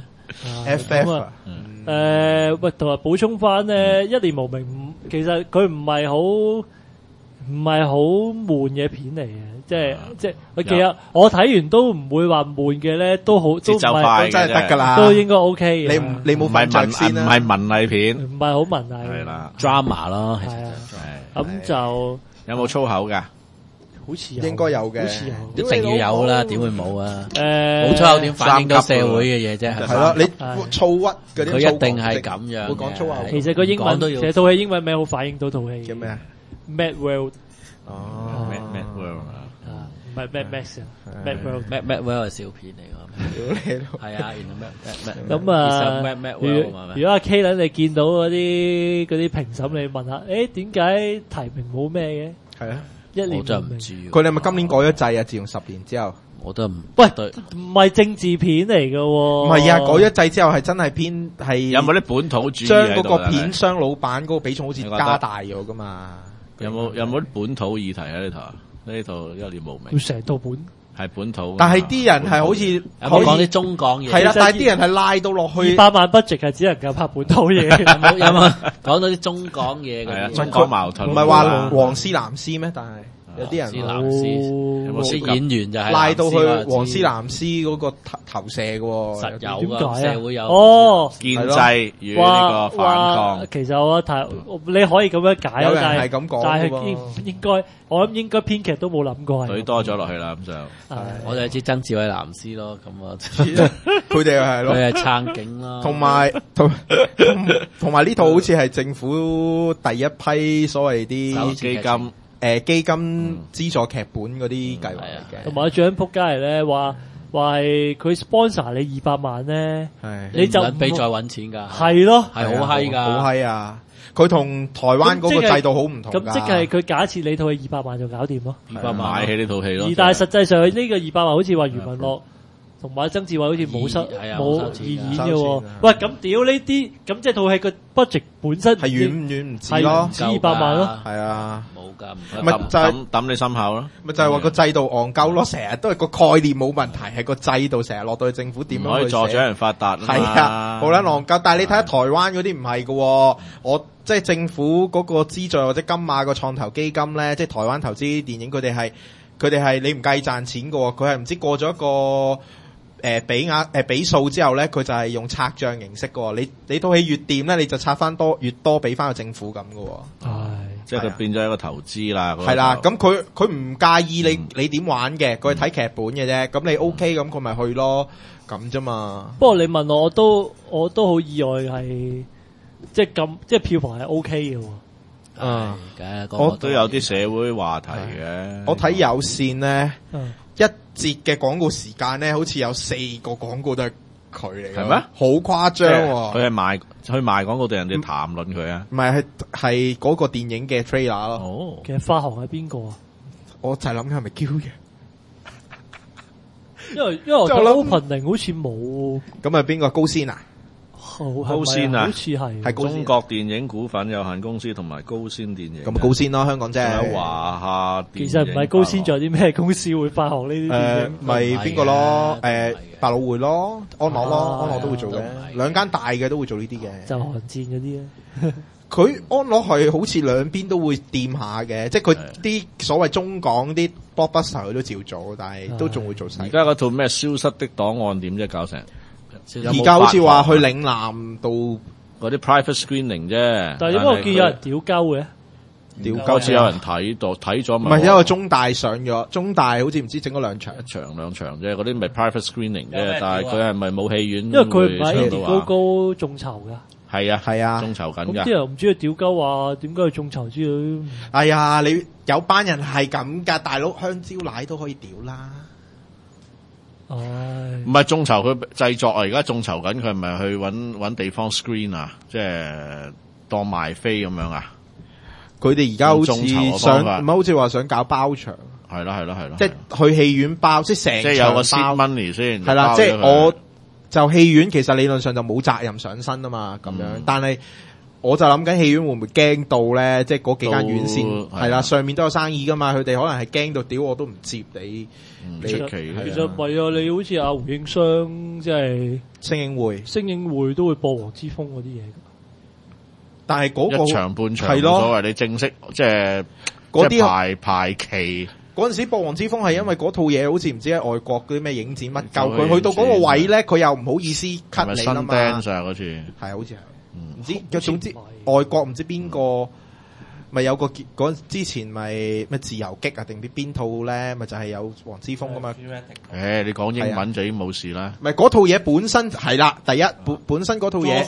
，F F 啊， 誒喂，同埋補充翻咧，一念無明，其實佢唔係好唔係好悶嘅片嚟嘅。即係即係，其實我睇完都唔會話悶嘅咧，都好都唔係真係得噶啦， 都應該 OK 嘅。 你唔你冇瞓着先啦， 唔係文藝片， 唔係好文藝， 係啦 drama 咯， 係啊，咁就有冇粗口噶？ 好似應該有嘅， 好似有， 一定要有啦，點會冇啊？ 誒， 冇粗口點反映到社會嘅嘢啫？ 係咯，你躁鬱嗰啲， 佢一定係咁樣。 會講粗口。 其實個英文，其實套戲英文名好反映到套戲。 叫咩啊 ？Mad World。 哦 ，Mad World 啊，唔係 Mad Max 啊 ，Mad World。 Mad Mad World 係笑片嚟㗎。係啊，原來 Mad Mad。 咁啊，如如果阿 K 撚你見到嗰啲嗰啲評審，你問下，誒點解提名冇咩嘅？係啊。一年我真唔知， 佢哋係咪今年改咗制啊？自從十年之後， 我都唔喂，唔係政治片嚟嘅， 唔係啊！改咗制之後係真係偏係有冇啲本土主義將嗰個片商老闆嗰個比重好似加大咗噶嘛？ 有冇有冇啲本土議題喺呢套？呢套一念無明， 佢成套本係本土， 但係啲人係好似有冇講啲中港嘢？ 係啦，但係啲人係拉到落去二百萬 budget 係只能夠拍本土嘢， 有冇有冇講到啲中港嘢？ 係啊，中港矛盾， 唔係話黃絲藍絲咩？但係。有啲人藍絲，有冇啲演員就係拉到去黃絲藍絲嗰個投投射嘅， 實有㗎，社會有哦， 建制與呢個反抗。 其實我睇你可以咁樣解， 有人係咁講， 但係應應該我諗應該編劇都冇諗過係。 佢多咗落去啦，咁就我就知曾志偉藍絲咯，咁啊， 佢哋係咯， 佢係撐警咯， 同埋同同埋呢套好似係政府第一批所謂啲基金。 誒，基金資助劇本嗰啲計劃嚟嘅， 同埋最緊仆街嚟咧，話話係佢 sponsor 你二百萬咧，你就唔俾再搵錢噶， 係咯， 係好閪噶， 好閪啊！佢同台灣嗰個制度好唔同， 咁即係佢假設你套戲二百萬就搞掂咯， 二百萬買起呢套戲咯。 而但係實際上呢個二百萬好似話余文樂同埋曾志偉好似冇收冇義演嘅喎。喂，咁屌呢啲，咁即係套戲個 budget 本身係遠遠唔止咯， 止二百萬咯， 係啊。 咪就係抌你心口咯， 咪就係話個制度戇鳩咯，成日都係個概念冇問題，係個制度成日落到去政府點樣可以助長人發達。 係啊，好撚戇鳩。但係你睇下台灣嗰啲唔係㗎，我即係政府嗰個資助或者金馬個創投基金咧，即係台灣投資電影，佢哋係佢哋係你唔計賺錢㗎，佢係唔知過咗一個。誒，比額誒比數之後咧，佢就係用拆賬形式嘅。你你套戲越掂咧，你就拆翻多越多俾翻個政府咁嘅。 係， 即係佢變咗一個投資啦。 係啦，咁佢佢唔介意你你點玩嘅，佢係睇劇本嘅啫。咁你 OK 咁，佢咪去咯，咁啫嘛。 不過你問我，我都我都好意外係，即係咁，即係票房係 OK 嘅。 嗯， 我都有啲社會話題嘅。 我睇有線咧。一節嘅廣告時間咧，好似有四個廣告都係佢嚟嘅，係咩？好誇張喎！ 佢係賣去賣廣告定人哋談論佢啊？ 唔係，係係嗰個電影嘅 trailer 咯。 哦， 其實發行係邊個啊？ 我就係諗緊係咪 Q 嘅？ 因為因為我睇 opening 好似冇。 咁係邊個？高先啊？ 高先啊， 好似係係中國電影股份有限公司同埋高先電影。 咁高先咯，香港啫。 仲有華夏電影。 其實唔係高先，仲有啲咩公司會發行呢啲電影？ 誒，咪邊個咯？誒，百老匯咯，安樂咯，安樂都會做嘅。兩間大嘅都會做呢啲嘅。 就寒戰嗰啲咧。 佢安樂係好似兩邊都會掂下嘅，即係佢啲所謂中港啲 blockbuster 佢都照做，但係都仲會做晒。 而家嗰套咩消失的檔案點啫？搞成？ 而家好似話去嶺南度嗰啲 private screening 啫， 但係點解我見有人屌鳩嘅？ 屌鳩好似有人睇到睇咗， 唔係因為中大上咗，中大好似唔知整咗兩場， 一場兩場啫，嗰啲咪 private screening 啫，但係佢係咪冇戲院？ 因為佢唔係年高高眾籌噶， 係啊係啊， 眾籌緊噶。 咁啲人唔知佢屌鳩話點解去眾籌之類。 哎呀，你有班人係咁噶，大佬香蕉奶都可以屌啦。 唉， 唔係眾籌佢製作啊，而家眾籌緊，佢係咪去搵搵地方 screen 啊？即係當賣飛咁樣啊？ 佢哋而家好似想唔係好似話想搞包場， 係啦係啦係啦， 即係去戲院包，即係成即係有個 seed money 先， 係啦，即係我就戲院其實理論上就冇責任上身啊嘛，咁樣，嗯、但係我就諗緊戲院會唔會驚到咧？即係嗰幾間院線係啦，上面都有生意噶嘛，佢哋可能係驚到屌我都唔接你。 出奇，其實唔係啊！你好似阿胡應湘，即係星影會， 星影會都會播《黃之鋒》嗰啲嘢。 但係嗰個一場半場冇所謂，你正式即係嗰啲排排期嗰陣時播《黃之鋒》係因為嗰套嘢好似唔知喺外國嗰啲咩影展乜夠，佢去到嗰個位咧，佢又唔好意思 cut 你啦嘛。 上嗰次係好似係，唔知總之外國唔知邊個。 咪有個嗰之前咪咩自由擊啊定啲邊套咧，咪就係有黃之鋒噶嘛。 誒，你講英文就已經冇事啦。 咪嗰套嘢本身係啦，第一本本身嗰套嘢。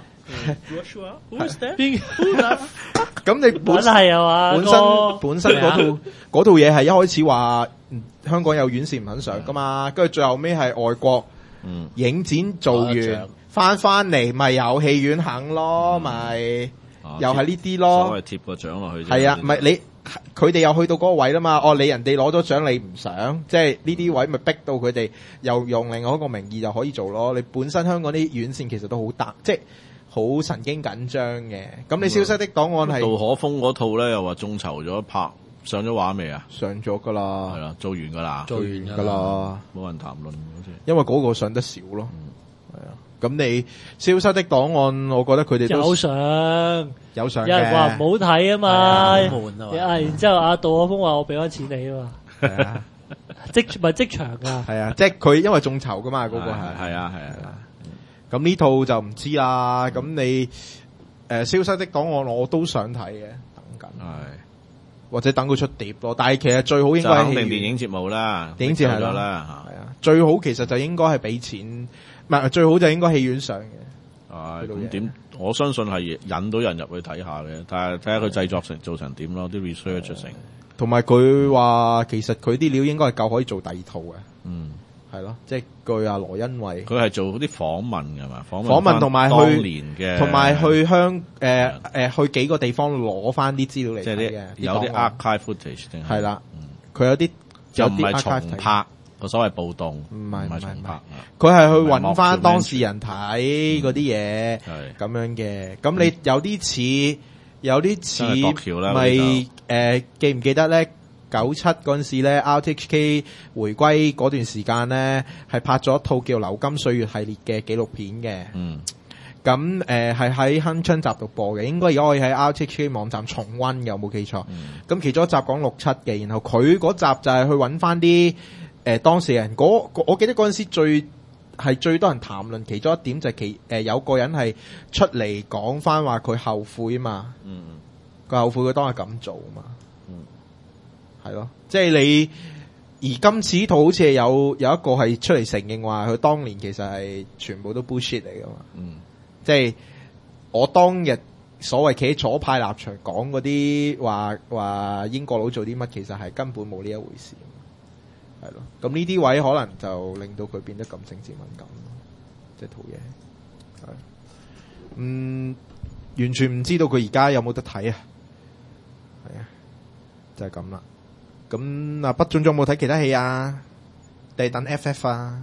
咁你本係啊嘛？ 本身本身嗰套嗰套嘢係一開始話香港有院線唔肯上噶嘛，跟住最後尾係外國影展做完翻翻嚟，咪有戲院肯咯，咪又係呢啲咯。 所謂貼個獎落去。 係啊，咪你佢哋又去到嗰個位啦嘛。哦，你人哋攞咗獎你唔想，即係呢啲位咪逼到佢哋又用另外一個名義就可以做咯。你本身香港啲院線其實都好大，即係。好神經緊張嘅，咁你消失的檔案係杜可風嗰套咧，又話眾籌咗拍上咗畫未啊？ 上咗噶啦， 係啦，做完噶啦， 做完噶啦， 冇人談論好似。 因為嗰個上得少咯，係啊。咁你消失的檔案，我覺得佢哋都有上有上嘅， 有人話唔好睇啊嘛， 悶啊， 然之後阿杜可風話我俾翻錢你啊嘛， 係啊， 即咪即場噶， 係啊，即係佢因為眾籌噶嘛，嗰個係係啊係啊。 咁呢套就唔知啦。咁你誒、呃、消失的檔案我都想睇嘅，等緊，或者等佢出碟咯。但係其實最好應該係定電影節目啦， 電影節係啦，係啊，最好其實就應該係俾錢，唔係最好就應該戲院上嘅。 係咁點？我相信係引到人入去睇下嘅，但係睇下佢製作成做成點咯，啲 research 成。 同埋佢話其實佢啲料應該係夠可以做第二套嘅。嗯。係咯，即係據阿羅恩惠， 佢係做嗰啲訪問㗎嘛，訪問訪問同埋去當年嘅， 同埋去香誒誒、呃呃、去幾個地方攞翻啲資料嚟睇嘅， 有啲 archive footage 定係啦，佢、 嗯、有啲就唔係重拍個所謂暴動， 唔係唔係重拍， 佢係去揾翻當事人睇嗰啲嘢，咁樣嘅。咁你有啲似有啲似咪誒記唔記得咧？九七嗰陣時咧 ，R T H K 回歸嗰段時間咧，係拍咗一套叫《流金歲月》系列嘅紀錄片嘅。嗯，咁誒係喺鏗鏘集度播嘅，應該而家可以喺 R T H K 網站重溫嘅，有冇記錯？咁、嗯、其中一集講六七嘅，然後佢嗰集就係去揾翻啲誒當事人。嗰我記得嗰陣時最係最多人談論，其中一點就係其誒、呃、有個人係出嚟講翻話佢後悔啊嘛。嗯，佢後悔佢當日咁做啊嘛。係咯，即係你而今次呢套好似係有有一個係出嚟承認話佢當年其實係全部都 bullshit 嚟噶嘛，嗯，即係我當日所謂企喺左派立場講嗰啲話話英國佬做啲乜，其實係根本冇呢一回事，係咯，咁呢啲位可能就令到佢變得咁政治敏感，即係套嘢，係，嗯，完全唔知道佢而家有冇得睇啊，係啊，就係咁啦。咁啊，北總仲有冇睇其他戲啊？定係等 F F 啊？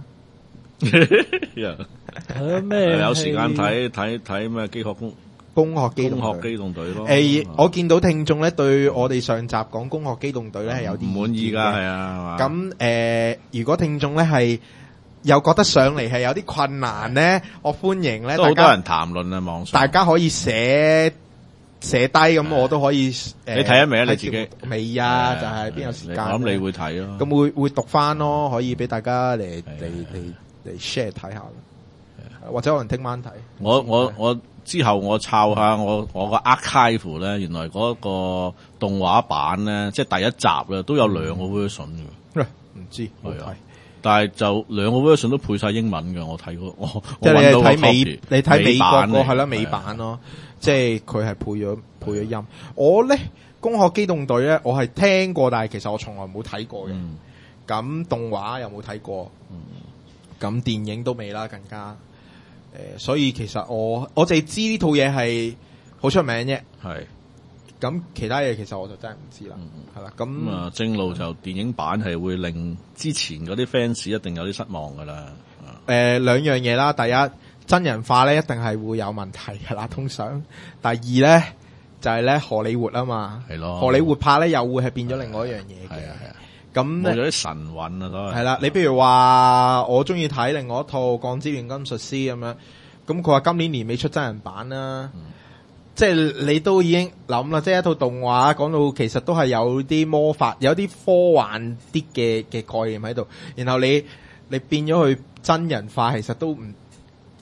有咩？ 有時間睇睇睇咩？機學工攻殼機動攻殼機動隊咯。 誒，我見到聽眾咧對我哋上集講攻殼機動隊咧係有啲唔滿意㗎，係啊。 咁誒，如果聽眾咧係又覺得上嚟係有啲困難咧，我歡迎咧。 都好多人談論啊，網上。 大家可以寫。寫低咁我都可以誒， 你睇咗未啊？你自己未啊？就係邊有時間？ 我諗你會睇咯。 咁會會讀翻咯，可以俾大家嚟嚟嚟嚟 share 睇下，或者可能聽晚睇。 我我我之後我抄下我我個 archive 咧，原來嗰個動畫版咧，即係第一集咧都有兩個 version 嘅。 唔知係啊， 但係就兩個 version 都配晒英文嘅。我睇過，我即係你睇美，你睇美國個係啦，美版咯。即係佢係配咗配咗音，我咧《攻殼機動隊》咧，我係聽過，但係其實我從來冇睇過嘅。咁、嗯、動畫又冇睇過，咁、嗯、電影都未啦，更加誒、呃，所以其實我我淨係知呢套嘢係好出名啫。係，咁其他嘢其實我就真係唔知啦。係、嗯、啦，咁啊正路就電影版係會令之前嗰啲 fans 一定有啲失望噶啦。誒、 呃，兩樣嘢啦，第一。真人化咧一定係會有問題噶啦，通常。第二咧就係、是、咧荷里活啊嘛，係咯，荷里活拍咧又會係變咗另外一樣嘢嘅。係啊係啊，咁冇咗啲神韻啊，都係。 係啦，你譬如話我中意睇另外一套《鋼之煉金術師》咁樣，咁佢話今年年尾出真人版啦，嗯、即係你都已經諗啦，即係一套動畫講到其實都係有啲魔法，有啲科幻啲嘅嘅概念喺度，然後你你變咗去真人化，其實都唔。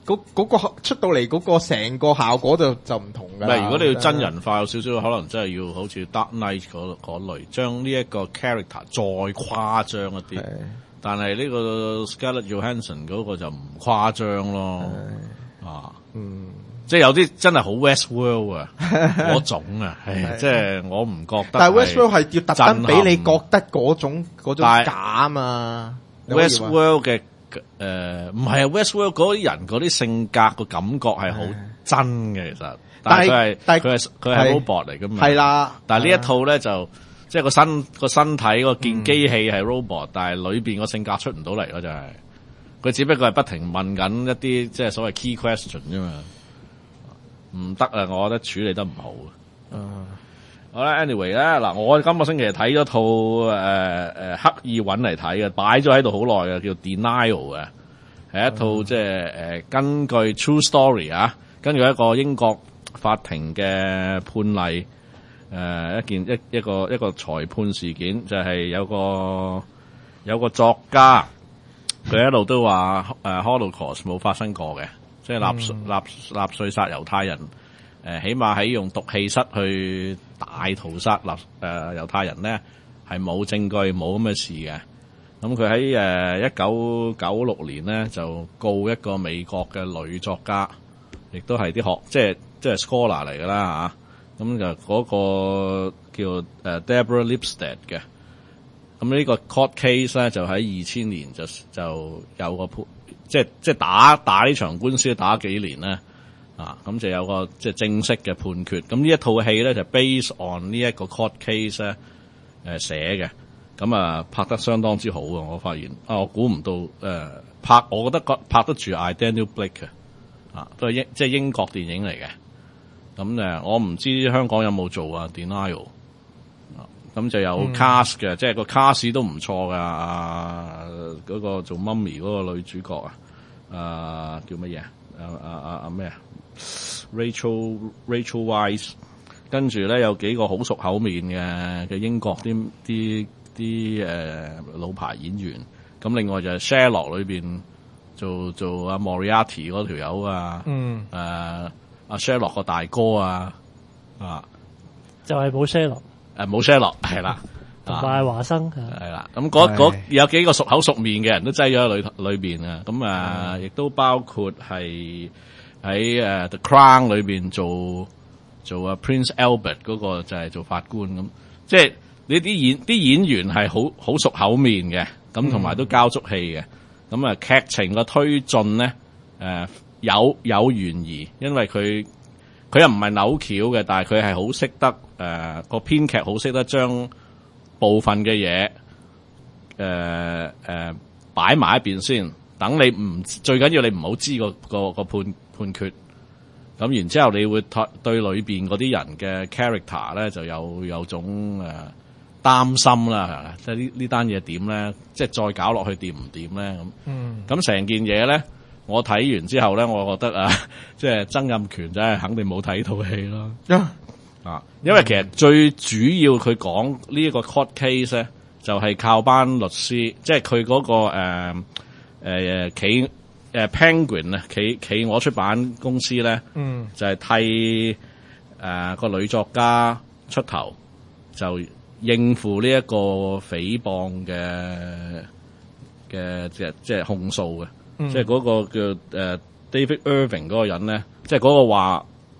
嗰嗰個出到嚟嗰個成個效果就就唔同噶。 唔係，如果你要真人化，有少少可能真係要好似 Dark Knight 嗰嗰類，將呢一個 character 再誇張一啲。但係呢個 Scarlett Johansson 嗰個就唔誇張咯。啊，嗯，即係有啲真係好 Westworld 啊嗰種啊，係即係我唔覺得。 但係 Westworld 係要特登俾你覺得嗰種嗰種假啊嘛。 Westworld 嘅誒唔係啊 Westworld 嗰啲人嗰啲性格個感覺係好真嘅，其實，但係佢係佢係佢係 robot 嚟噶嘛， 係啦。 但係呢一套咧就即係個身個身體個件機器係 robot，、嗯、但係裏邊個性格出唔到嚟咯，就係佢只不過係不停問緊一啲即係所謂 key question 啫嘛，唔得啊！我覺得處理得唔好啊。嗯好啦 ，anyway 咧，嗱，我今個星期睇咗套誒誒、呃、刻意揾嚟睇嘅，擺咗喺度好耐嘅，叫 Denial 嘅，係一套、嗯、即係誒、呃、根據 True Story 啊，根據一個英國法庭嘅判例，誒、呃、一件一一個一個裁判事件，就係、是、有個有個作家，佢一路都話誒 Holocaust 冇發生過嘅，即係納納納粹殺猶太人。誒，起碼喺用毒氣室去大屠殺納誒猶太人咧，係冇證據冇咁嘅事嘅。咁佢喺誒一九九六年咧就告一個美國嘅女作家，亦都係啲學即係即係 scholar 嚟㗎啦嚇。咁就嗰個叫誒 Deborah Lipstadt 嘅。咁呢個 court case 咧就喺二千年就就有個判，即係即係打打呢場官司打幾年咧。啊，咁就有個即係正式嘅判決。咁呢一套戲咧就 base on 呢一個 court case 咧誒寫嘅。咁啊拍得相當之好啊！我發現啊，我估唔到誒、呃、拍，我覺得拍得住 Daniel Blake 嘅啊，都係英即係英國電影嚟嘅。咁誒，我唔知香港有冇做啊 Denial 啊，咁就有 cast 嘅，嗯、即係個 cast 都唔錯噶。啊，嗰、嗰個做 Mummy 嗰個女主角啊，啊叫乜嘢？啊啊啊啊咩啊？Rachel Rachel Weisz， 跟住咧有幾個好熟口面嘅嘅英國啲啲啲誒老牌演員，咁另外就係 Sherlock 裏邊做做阿 Moriarty 嗰條友啊，嗯，誒阿 Sherlock 個大哥啊，啊， 就係冇 Sherlock，誒冇 Sherlock 係啦， 同埋華生係啦，咁嗰嗰有幾個熟口熟面嘅人都擠咗喺裏裏邊啊，咁啊亦都包括係。喺誒 The Crown 裏邊做做啊 Prince Albert 嗰個就係做法官咁，即係呢啲演啲演員係好好熟口面嘅，咁同埋都交足戲嘅，咁啊劇情個推進咧誒有有懸疑，因為佢佢又唔係扭橋嘅，但係佢係好識得誒個編劇好識得將部分嘅嘢誒誒擺埋一邊先，等你唔最緊要你唔好知個個個判。判決咁，然之後你會對裏邊嗰啲人嘅 character 咧就有有種誒擔心啦，即係呢呢單嘢點咧，即係再搞落去掂唔掂咧咁。嗯，咁成件嘢咧，我睇完之後咧，我覺得啊，即係曾蔭權真係肯定冇睇套戲咯。啊，啊，因為其實最主要佢講呢一個 court case 咧，就係靠班律師，即係佢嗰個誒誒企。誒 Penguin 啊，企企鵝出版公司咧，嗯，就係替誒、呃、個女作家出頭，就應付呢一個誹謗嘅嘅即係即係控訴嘅，嗯、即係嗰個叫誒、呃、David Irving 嗰個人咧，即係嗰個話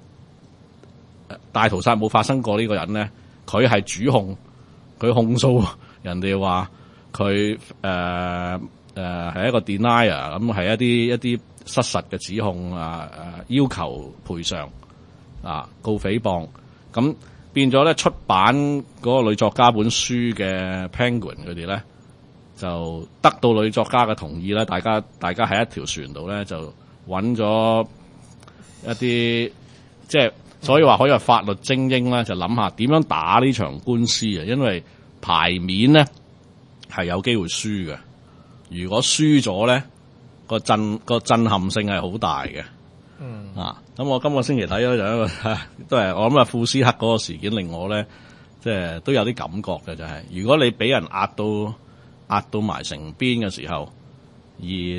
大屠殺冇發生過呢個人咧，佢係主控，佢控訴人哋話佢誒。誒係、呃、一個 denier， 咁係一啲一啲失實嘅指控啊！誒、呃、要求賠償啊，告誹謗，咁變咗咧出版嗰個女作家本書嘅 Penguin 佢哋咧就得到女作家嘅同意啦，大家大家喺一條船度咧就揾咗一啲即係，所以話可以話法律精英咧就諗下點樣打呢場官司啊，因為牌面咧係有機會輸嘅。如果輸咗咧，個震個震撼性係好大嘅。嗯啊，咁我今個星期睇咗就一個都係我諗啊，庫斯克嗰個事件令我咧，即係都有啲感覺嘅，就係、是、如果你俾人壓到壓到埋成邊嘅時候，而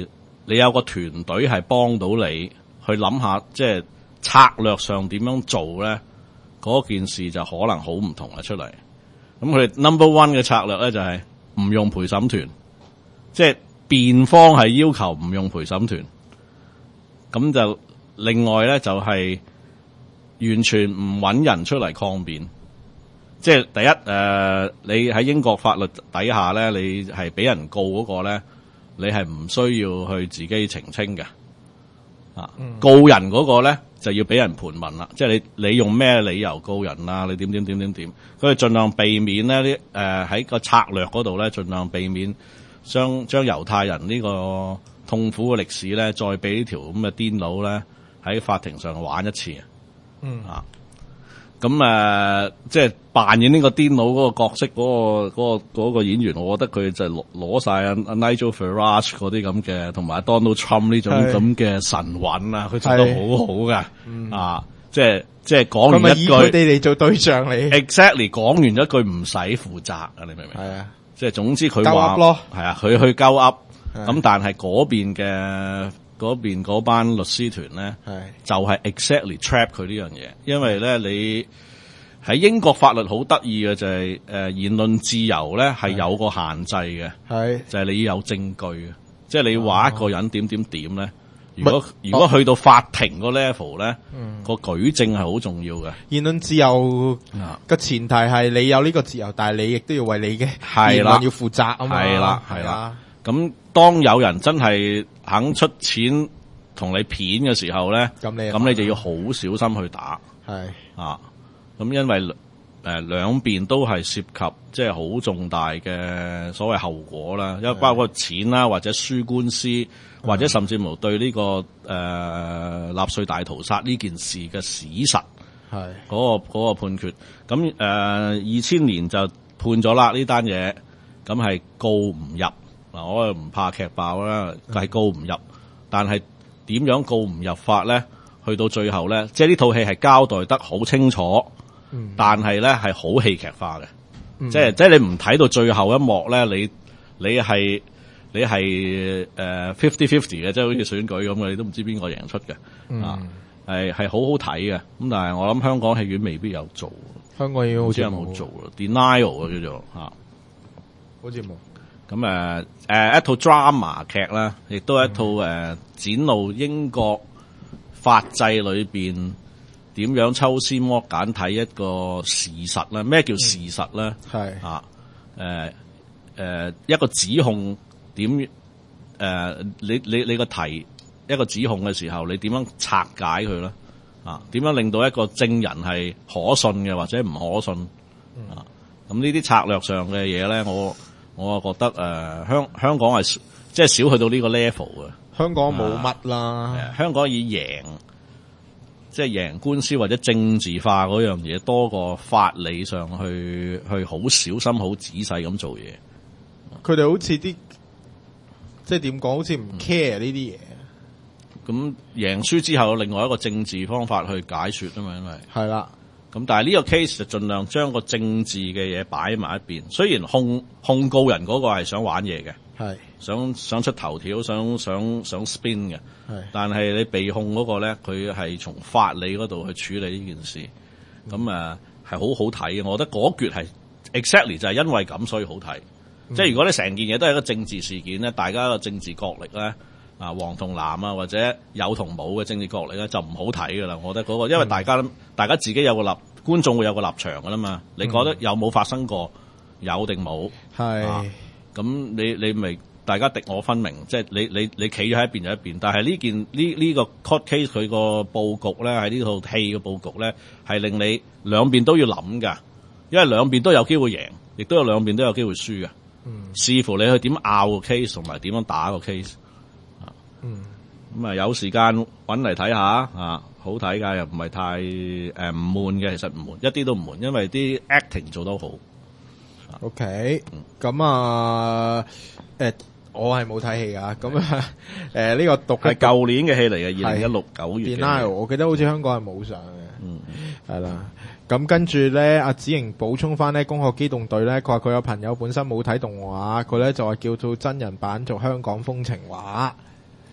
你有個團隊係幫到你去諗下，即係策略上點樣做咧，嗰件事就可能好唔同啦出嚟。咁佢哋 number one 嘅策略咧就係唔用陪審團，即係辯方係要求唔用陪審團，咁就另外咧就係完全唔揾人出嚟抗辯。即係第一，誒、呃，你喺英國法律底下咧，你係俾人告嗰個咧，你係唔需要去自己澄清嘅。啊，嗯、告人嗰個咧就要俾人盤問啦。即係你你用咩理由告人啊？你點點點點點，佢哋盡量避免咧啲誒喺個策略嗰度咧，盡量避免將將猶太人呢個痛苦嘅歷史咧，再俾呢條咁嘅癲佬咧喺法庭上玩一次。嗯啊。咁誒、呃，即係扮演呢個癲佬嗰個角色嗰、嗰個嗰、嗰個嗰個演員，我覺得佢就攞攞晒阿 Nigel Farage 嗰啲咁嘅，同埋 Donald Trump 呢種咁嘅神韻啊，佢做得好好㗎。嗯、啊！即係即係講完一句， 佢哋嚟做對象你 exactly 講完一句唔使負責啊！你明唔明？係啊，即係總之佢話係啊，佢去鳩噏咁，但係嗰邊嘅。嗰邊嗰班律師團咧，就係 exactly trap 佢呢樣嘢，因為咧你喺英國法律好得意嘅就係、是、誒、呃、言論自由咧係有個限制嘅，係就係你要有證據嘅，即係你話一個人點點點咧，如果如果去到法庭個 level 咧，個、嗯、舉證係好重要嘅。言論自由嘅前提係你有呢個自由，但係你亦都要為你嘅言論要負責啊嘛。係啦，係啦。咁當有人真係肯出錢同你片嘅時候咧，咁你咁你就要好小心去打。係啊，咁因為誒兩邊都係涉及即係好重大嘅所謂後果啦，因為包括錢啦，或者輸官司，或者甚至乎對呢、這個誒納粹大屠殺呢件事嘅史實，係嗰、那個嗰、那個判決。咁誒二千年就判咗啦呢單嘢，咁係告唔入。嗱，我又唔怕劇爆啦，係告唔入，但係點樣告唔入法咧？去到最後咧，即係呢套戲係交代得好清楚，嗯、但係咧係好戲劇化嘅、嗯，即係即係你唔睇到最後一幕咧，你你係你係誒 fifty fifty 嘅，即係好似選舉咁嘅，你都唔知邊個贏出嘅，嗯、啊，係係好好睇嘅，咁但係我諗香港戲院未必有做，香港戲院好似有冇做 Denial 啊叫做吓，好似冇。咁誒誒一套 drama 劇啦，亦都係一套誒、呃、展露英國法制裏邊點樣抽絲剝繭睇一個事實咧。咩叫事實咧？係、嗯、啊誒誒、呃呃、一個指控點誒、呃、你你你個提一個指控嘅時候，你點樣拆解佢咧？啊，點樣令到一個證人係可信嘅或者唔可信啊？咁呢啲策略上嘅嘢咧，我。我啊覺得誒、呃、香香港係即係少去到呢個 level 嘅，香港冇乜啦、啊。香港以贏即係贏官司或者政治化嗰樣嘢多過法理上去去好小心好仔細咁做嘢。佢哋好似啲即係點講，好似唔 care 呢啲嘢。咁贏輸之後有另外一個政治方法去解說啊嘛，因為係啦。咁但係呢個 case 就盡量將個政治嘅嘢擺埋一邊，雖然控控告人嗰個係想玩嘢嘅，係想想出頭條，想想想 spin 嘅，係，但係你被控嗰個咧，佢係從法理嗰度去處理呢件事，咁誒係好好睇嘅。我覺得嗰橛係 exactly 就係因為咁所以好睇，嗯、即係如果你成件嘢都係一個政治事件咧，大家個政治角力咧。啊，黃同藍啊，或者有同冇嘅政治角力咧，就唔好睇噶啦。我覺得嗰、那個，因為大家、嗯、大家自己有個立，觀眾會有個立場噶啦嘛。你覺得有冇發生過？有定冇？係。咁、啊、你你咪大家敵我分明，即係你你你企咗喺一邊就一邊。但係呢件呢呢、這個 court case 佢個佈局咧，喺呢套戲嘅佈局咧，係令你兩邊都要諗噶，因為兩邊都有機會贏，亦都有兩邊都有機會輸嘅。嗯。視乎你去點拗個 case 同埋點樣打個 case。嗯，咁啊有時間搵嚟睇下啊，好睇噶，又唔係太誒唔悶嘅，其實唔悶，一啲都唔悶，因為啲 acting 做得好。OK，咁、嗯、啊，誒、欸，我係冇睇戲噶，咁啊，誒、欸、呢、這個讀係舊年嘅戲嚟嘅，二零一六九月。Denial，我記得好似香港係冇上嘅。嗯，係啦。咁跟住咧，阿子瑩補充翻咧，攻殼機動隊咧，佢話佢有朋友本身冇睇動畫，佢咧就話叫做真人版做香港風情畫。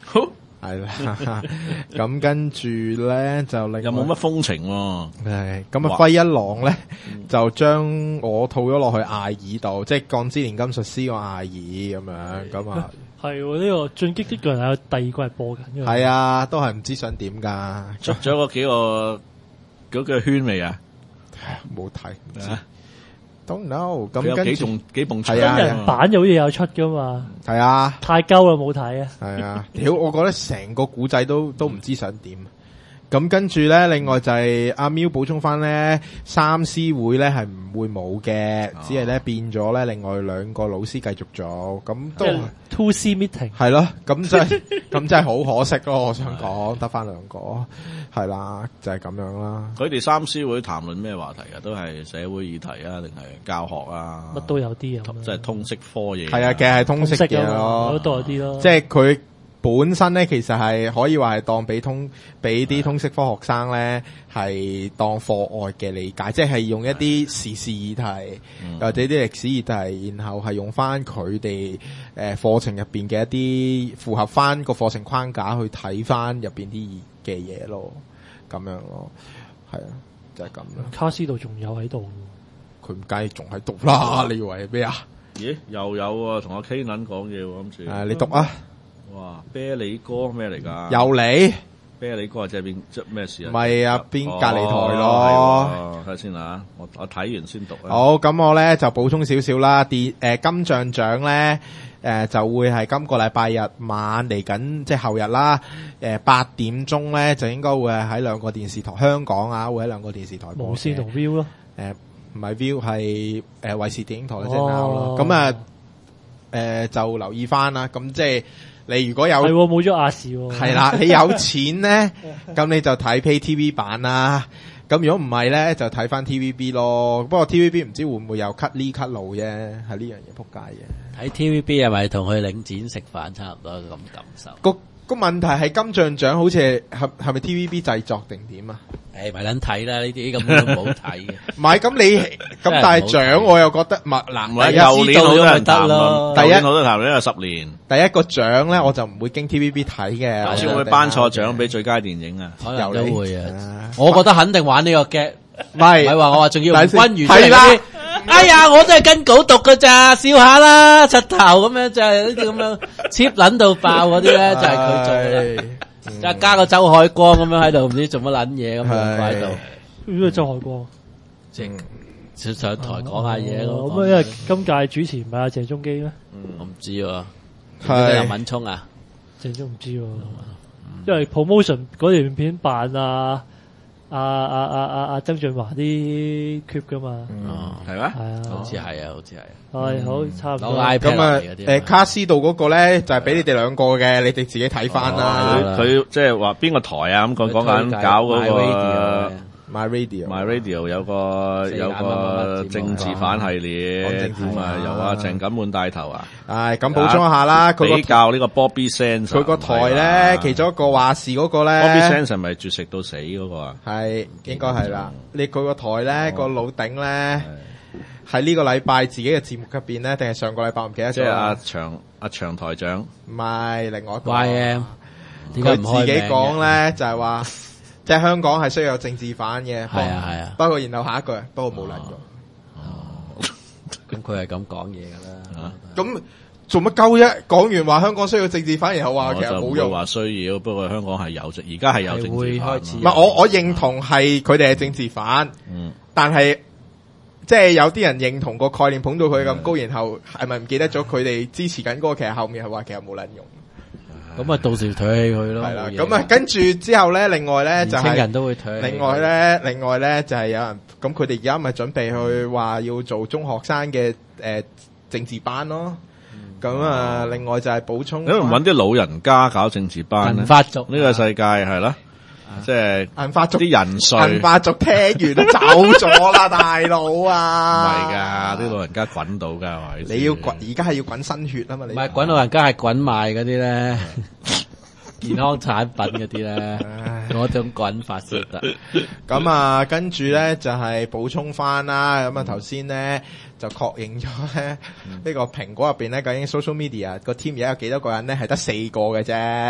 好係啦。咁跟住咧就另又冇乜風情喎。 係咁啊，輝一郎咧就將我套咗落去艾爾度，即係鋼之煉金術師個艾爾咁樣咁啊。 係喎，呢個進擊的巨人有第二季係播緊嘅。 係啊，都係唔知想點噶。 出咗嗰幾個嗰個圈未啊？ 冇睇，唔知。Don't know。咁有跟住幾重幾埲牆真人版有好似有出噶嘛？ 係啊， 太鳩啦，冇睇啊。 係啊，屌！我覺得成個古仔都都唔知想點。咁跟住咧，另外就係阿喵補充翻咧，三師會咧係唔會冇嘅， 哦、 只係咧變咗咧，另外兩個老師繼續做，咁都 two C meeting 係咯，咁真係咁真係好可惜咯。我想講得翻兩個，係啦，就係、是、咁樣啦。 佢哋三師會談論咩話題啊？都係社會議題啊，定係教學啊？ 乜都有啲啊， 即係通識科嘢。 係啊，其實係通識嘅咯， 都有啲咯。 即係佢。本身咧，其實係可以話係當俾通俾啲通識科學生咧，係當課外嘅理解，即係用一啲時事議題、嗯、或者啲歷史議題，然後係用翻佢哋誒課程入邊嘅一啲符合翻個課程框架去睇翻入邊啲嘅嘢咯，咁樣咯，係啊，就係咁啦。 卡斯度仲有喺度， 佢唔介意仲喺度啦，你以為係咩啊？ 咦，又有啊，同阿 K 撚講嘢喎，諗住誒，你讀啊！ 哇，啤梨哥咩嚟噶？ 有你啤梨哥即係邊即咩事啊？ 唔係啊，邊隔離台咯。 睇下先啊，我我睇完先讀啊。 好，咁我咧就補充少少啦。電誒金像獎咧誒就會係今個禮拜日晚嚟緊，即係後日啦。誒八點鐘咧就應該會係喺兩個電視台，香港啊會喺兩個電視台播嘅。 無線同 View 咯。 誒唔係 View 係誒衛視電影台咧，即係啱咯。咁啊誒就留意翻啦。咁即係。你如果有係冇咗亞視係啦，你有錢咧，咁你就睇 Pay T V 版啦。咁如果唔係咧，就睇翻 T V B 咯。不過 T V B 唔知會唔會有 cut 呢 cut 路啫，係呢樣嘢撲街嘅。 睇 T V B 係咪同去領展食飯差唔多咁感受？ 個個問題係金像獎好似係係係咪 T V B 製作定點啊？ 誒，咪撚睇啦，呢啲咁都唔好睇嘅。 唔係咁你咁，但係獎我又覺得唔係嗱， 第一舊年好多人談論，第一好多談論呢個十年。 第一個獎咧，我就唔會經 T V B 睇嘅。 好似會頒錯獎俾最佳電影啊？ 可能都會啊。我覺得肯定玩呢個 gag， 唔係唔係話我話仲要吳君如係啦。 哎呀，我都係跟稿讀㗎咋，笑下啦，柒頭咁樣就係呢啲咁樣 cheap 撚到爆嗰啲咧，就係佢做嘅。即係加個周海光咁樣喺度，唔知做乜撚嘢咁樣喺度。 呢個周海光， 即係上台講下嘢咯。 咁因為今屆主持唔係阿鄭中基咩？ 我唔知喎，係林敏聰啊？ 鄭中唔知喎，因為 promotion 嗰條片扮啊。阿阿阿阿阿曾俊華啲 clip 噶嘛？ 哦，係咩？係啊，好似係啊，好似係。 係好差唔多。 咁啊，誒卡斯度嗰個咧就係俾你哋兩個嘅，你哋自己睇翻啦。 佢即係話邊個台啊？咁講講緊搞嗰個 My Radio，My Radio 有個有個政治反系列，咁啊由阿鄭錦滿帶頭啊。 係咁補充一下啦，佢比較呢個 Bobby Sands， 佢個台咧其中一個話事嗰個咧 ，Bobby Sands 係咪絕食到死嗰個啊？ 係應該係啦。你佢個台咧個老頂咧喺呢個禮拜自己嘅節目入邊咧，定係上個禮拜唔記得咗。 即係阿長阿長台長， 唔係另外一個 Y M， 佢自己講咧就係話。即係香港係需要有政治犯嘅， 係啊係啊。 不過然後下一句，不過冇撚用。 哦，咁佢係咁講嘢噶啦。 咁做乜鳩啫？講完話香港需要政治犯，然後話其實冇用。 話需要，不過香港係有，而家係有政治犯。 唔係我我認同係佢哋係政治犯，嗯，但係即係有啲人認同個概念捧到佢咁高，然後係咪唔記得咗佢哋支持緊嗰個？其實後面係話其實冇撚用。 咁啊，到時退棄佢咯。 係啦，咁啊，跟住之後咧，另外咧就係， 年輕人都會退。 另外咧，另外咧就係有人，咁佢哋而家咪準備去話要做中學生嘅誒政治班咯。咁啊，另外就係補充， 咁唔揾啲老人家搞政治班咧？ 銀髮族呢個世界係啦，即係銀髮族啲人稅， 銀髮族聽完都走咗啦，大佬啊！ 唔係噶，啲老人家滾到噶， 你要滾，而家係要滾新血啊嘛！你唔係滾老人家係滾賣嗰啲咧，健康產品嗰啲咧，嗰種滾法先得。 咁啊，跟住咧就係補充翻啦。咁啊，頭先咧就確認咗咧呢個蘋果入邊咧，究竟 social media 個 team 而家有幾多個人咧？係得四個嘅啫。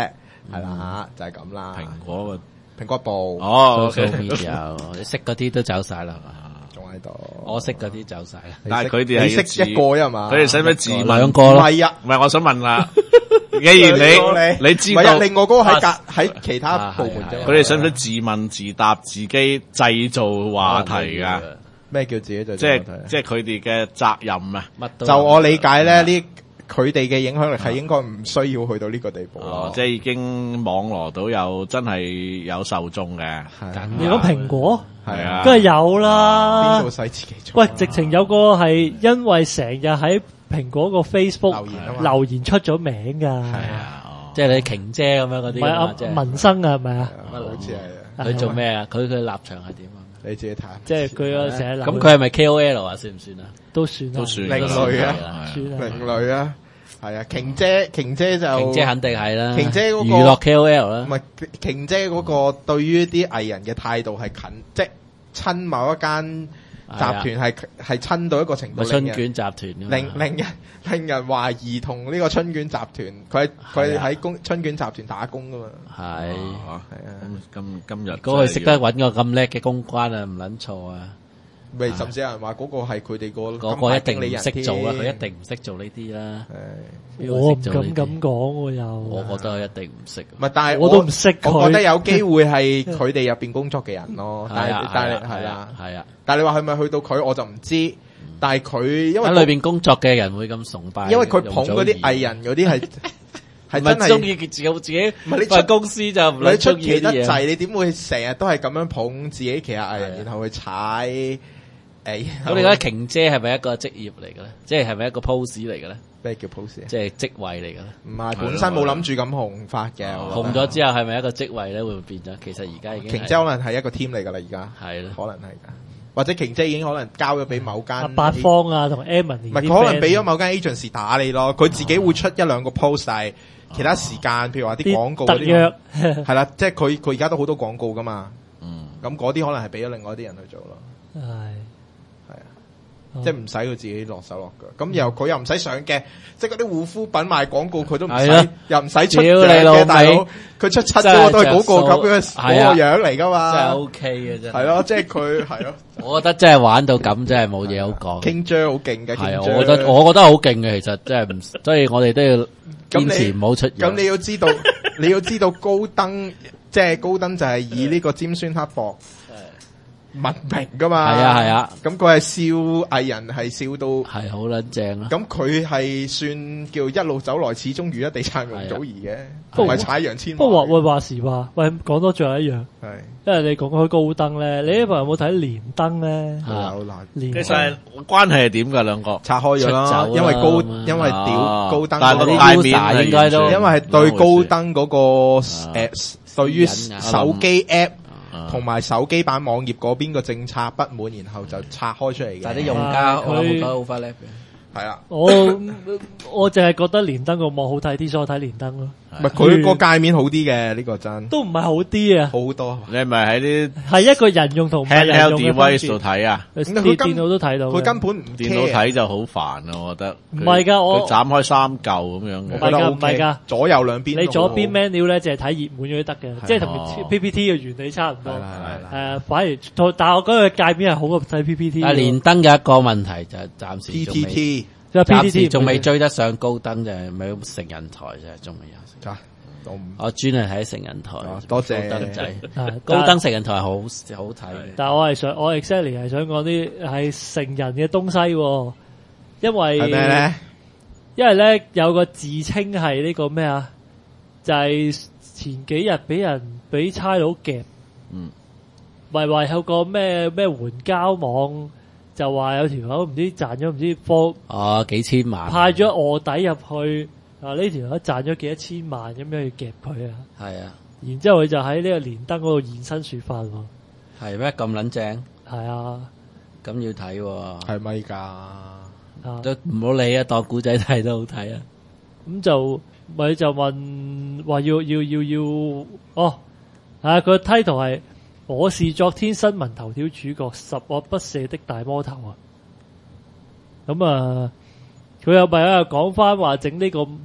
係啦，就係咁啦。 蘋果嘅蘋果部哦 social media 你識嗰啲都走晒啦， 仲喺度。 我識嗰啲走晒啦， 但係佢哋係你識一個啊嘛？ 佢哋使唔使自問兩個咯？ 唔係啊， 唔係我想問啦。既然你你知道， 另外嗰個喺隔喺其他部門啫。 佢哋使唔使自問自答，自己製造話題噶？ 咩叫自己製造？ 即係即係佢哋嘅責任啊！ 乜都就我理解咧，呢佢哋嘅影響力係應該唔需要去到呢個地步咯。 即係已經網羅到有真係有受眾嘅。 你講蘋果係啊， 梗係有啦。 邊度使自己做？ 喂，直情有個係因為成日喺蘋果個 Facebook 留言啊嘛， 留言出咗名噶。 係啊， 即係你瓊姐咁樣嗰啲。 唔係啊，民生啊，係咪啊？ 好似係佢做咩啊？佢佢立場係點啊？ 你自己睇。 即係佢成日咁佢係咪 K O L 啊？算唔算啊？ 都算都算另類啊， 算啊另類啊，係啊，瓊姐瓊姐就瓊姐肯定係啦， 瓊姐嗰個娛樂 K O L 啦唔。係瓊姐嗰個對於啲藝人嘅態度係近，即係親某一間集團係係親到一個程度， 咪春卷集團令令人令人懷疑同呢個春卷集團，佢佢喺公春卷集團打工噶嘛。 係係啊， 今今日嗰個識得搵個咁叻嘅公關啊，唔撚錯啊！ 咪甚至有人話嗰個係佢哋個嗰個一定唔識做啦，佢一定唔識做呢啲啦。 我唔敢咁講喎又。 我覺得佢一定唔識。 唔係，但係我都唔識佢。 我覺得有機會係佢哋入邊工作嘅人咯。但係但係係啦， 係啊。 但係你話係咪去到佢，我就唔知。但係佢因為喺裏邊工作嘅人會咁崇拜， 因為佢捧嗰啲藝人嗰啲係係真係中意自己自己， 唔係你出公司就唔你出中意奇得啲嘢。 滯，你點會成日都係咁樣捧自己旗下藝人，然後去踩誒？ 咁你覺得瓊姐係咪一個職業嚟嘅咧？即係係咪一個 pose 嚟嘅咧？ 咩叫 pose？ 即係職位嚟嘅咧？ 唔係本身冇諗住咁紅發嘅， 紅咗之後係咪一個職位咧？會唔會變咗？其實而家已經瓊姐可能係一個 team 嚟㗎啦，而家係咯， 可能係㗎。或者瓊姐已經可能交咗俾某間八方啊，同 Emily 唔係佢可能俾咗某間 agency 打你咯，佢自己會出一兩個 post，但係其他時間譬如話啲廣告嗰啲係啦，即係佢佢而家都好多廣告噶嘛，咁嗰啲可能係俾咗另外一啲人去做咯， 係係啊，即係唔使佢自己落手落腳，咁又佢又唔使上鏡，即係嗰啲護膚品賣廣告佢都唔使，又唔使出鏡嘅大佬，佢出七個都係嗰個咁樣嗰個樣嚟噶嘛， 真係 OK 嘅真係， 係咯，即係佢係咯。 我覺得真係玩到咁，真係冇嘢好講。 King Jer好勁嘅， 係啊，我覺得我覺得好勁嘅，其實真係唔，所以我哋都要堅持唔好出。 咁你要知道，你要知道高登，即係高登就係以呢個尖酸刻薄聞名噶嘛。 係啊係啊， 咁佢係笑藝人係笑到係好撚正啊。 咁佢係算叫一路走來，始終如一地撐容祖兒嘅，同埋踩楊千嬅。 不過話喂話時話，喂講多最後一樣，係因為你講開高登咧，你呢排有冇睇連登咧？ 有啦， 其實關係係點㗎？兩個拆開咗啦，因為高因為屌高登， 但係個界面應該都因為係對高登嗰個誒對於手機 app。同埋手機版網頁嗰邊個政策不滿，然後就拆開出嚟嘅。 但係啲用家我冇睇好快叻嘅， 係啊。 我我淨係覺得連登個網好睇啲，所以我睇連登咯。 唔係佢個界面好啲嘅，呢個真都唔係好啲啊， 好多。 你係咪喺啲係一個人用同 handheld device 度睇啊？ 佢電腦都睇到， 佢根本唔電腦睇就好煩啊！我覺得唔係㗎，我佢斬開三嚿咁樣嘅， 唔係㗎，唔係㗎， 左右兩邊。 你左邊 menu 咧，淨係睇熱門嗰啲得嘅，即係同 P P T 嘅原理差唔多。係誒，反而但係我覺得佢界面係好過睇 P P T。 但係連登有一個問題就係暫時 P T T， 暫時仲未追得上高登，就係咪成人台啫，仲未有。我專係睇成人台， 多謝高登仔。高登成人台好好睇。 但係我係想，我 exactly 係想講啲係成人嘅東西，因為係咩咧？ 因為咧有個自稱係呢個咩啊？就係、是、前幾日俾人俾差佬夾，嗯，咪話有個咩咩援交網，就話有條友唔知賺咗唔知科哦幾千萬， 派咗臥底入去。啊！呢條友賺咗幾多千萬咁樣要夾佢啊！ 係啊， 然之後佢就喺呢個連登嗰度現身說法喎。 係咩咁撚正？ 係啊， 咁要睇喎。 係咪㗎？ 都唔好理啊，當古仔睇都好睇啊。 咁就咪就問話要要要要哦，啊佢 title 係我是昨天新聞頭條主角，十惡不赦的大魔頭啊！咁啊〜佢又咪啊講翻話整呢個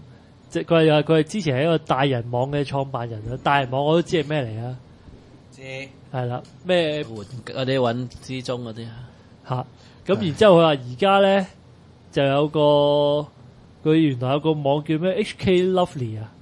即係佢係佢係之前係一個大人網嘅創辦人啊。大人網我都知係咩嚟啊？ 知係啦，咩嗰啲揾之中嗰啲吓。咁然之後佢話而家咧就有個佢原來有個網叫咩 H K Lovely 啊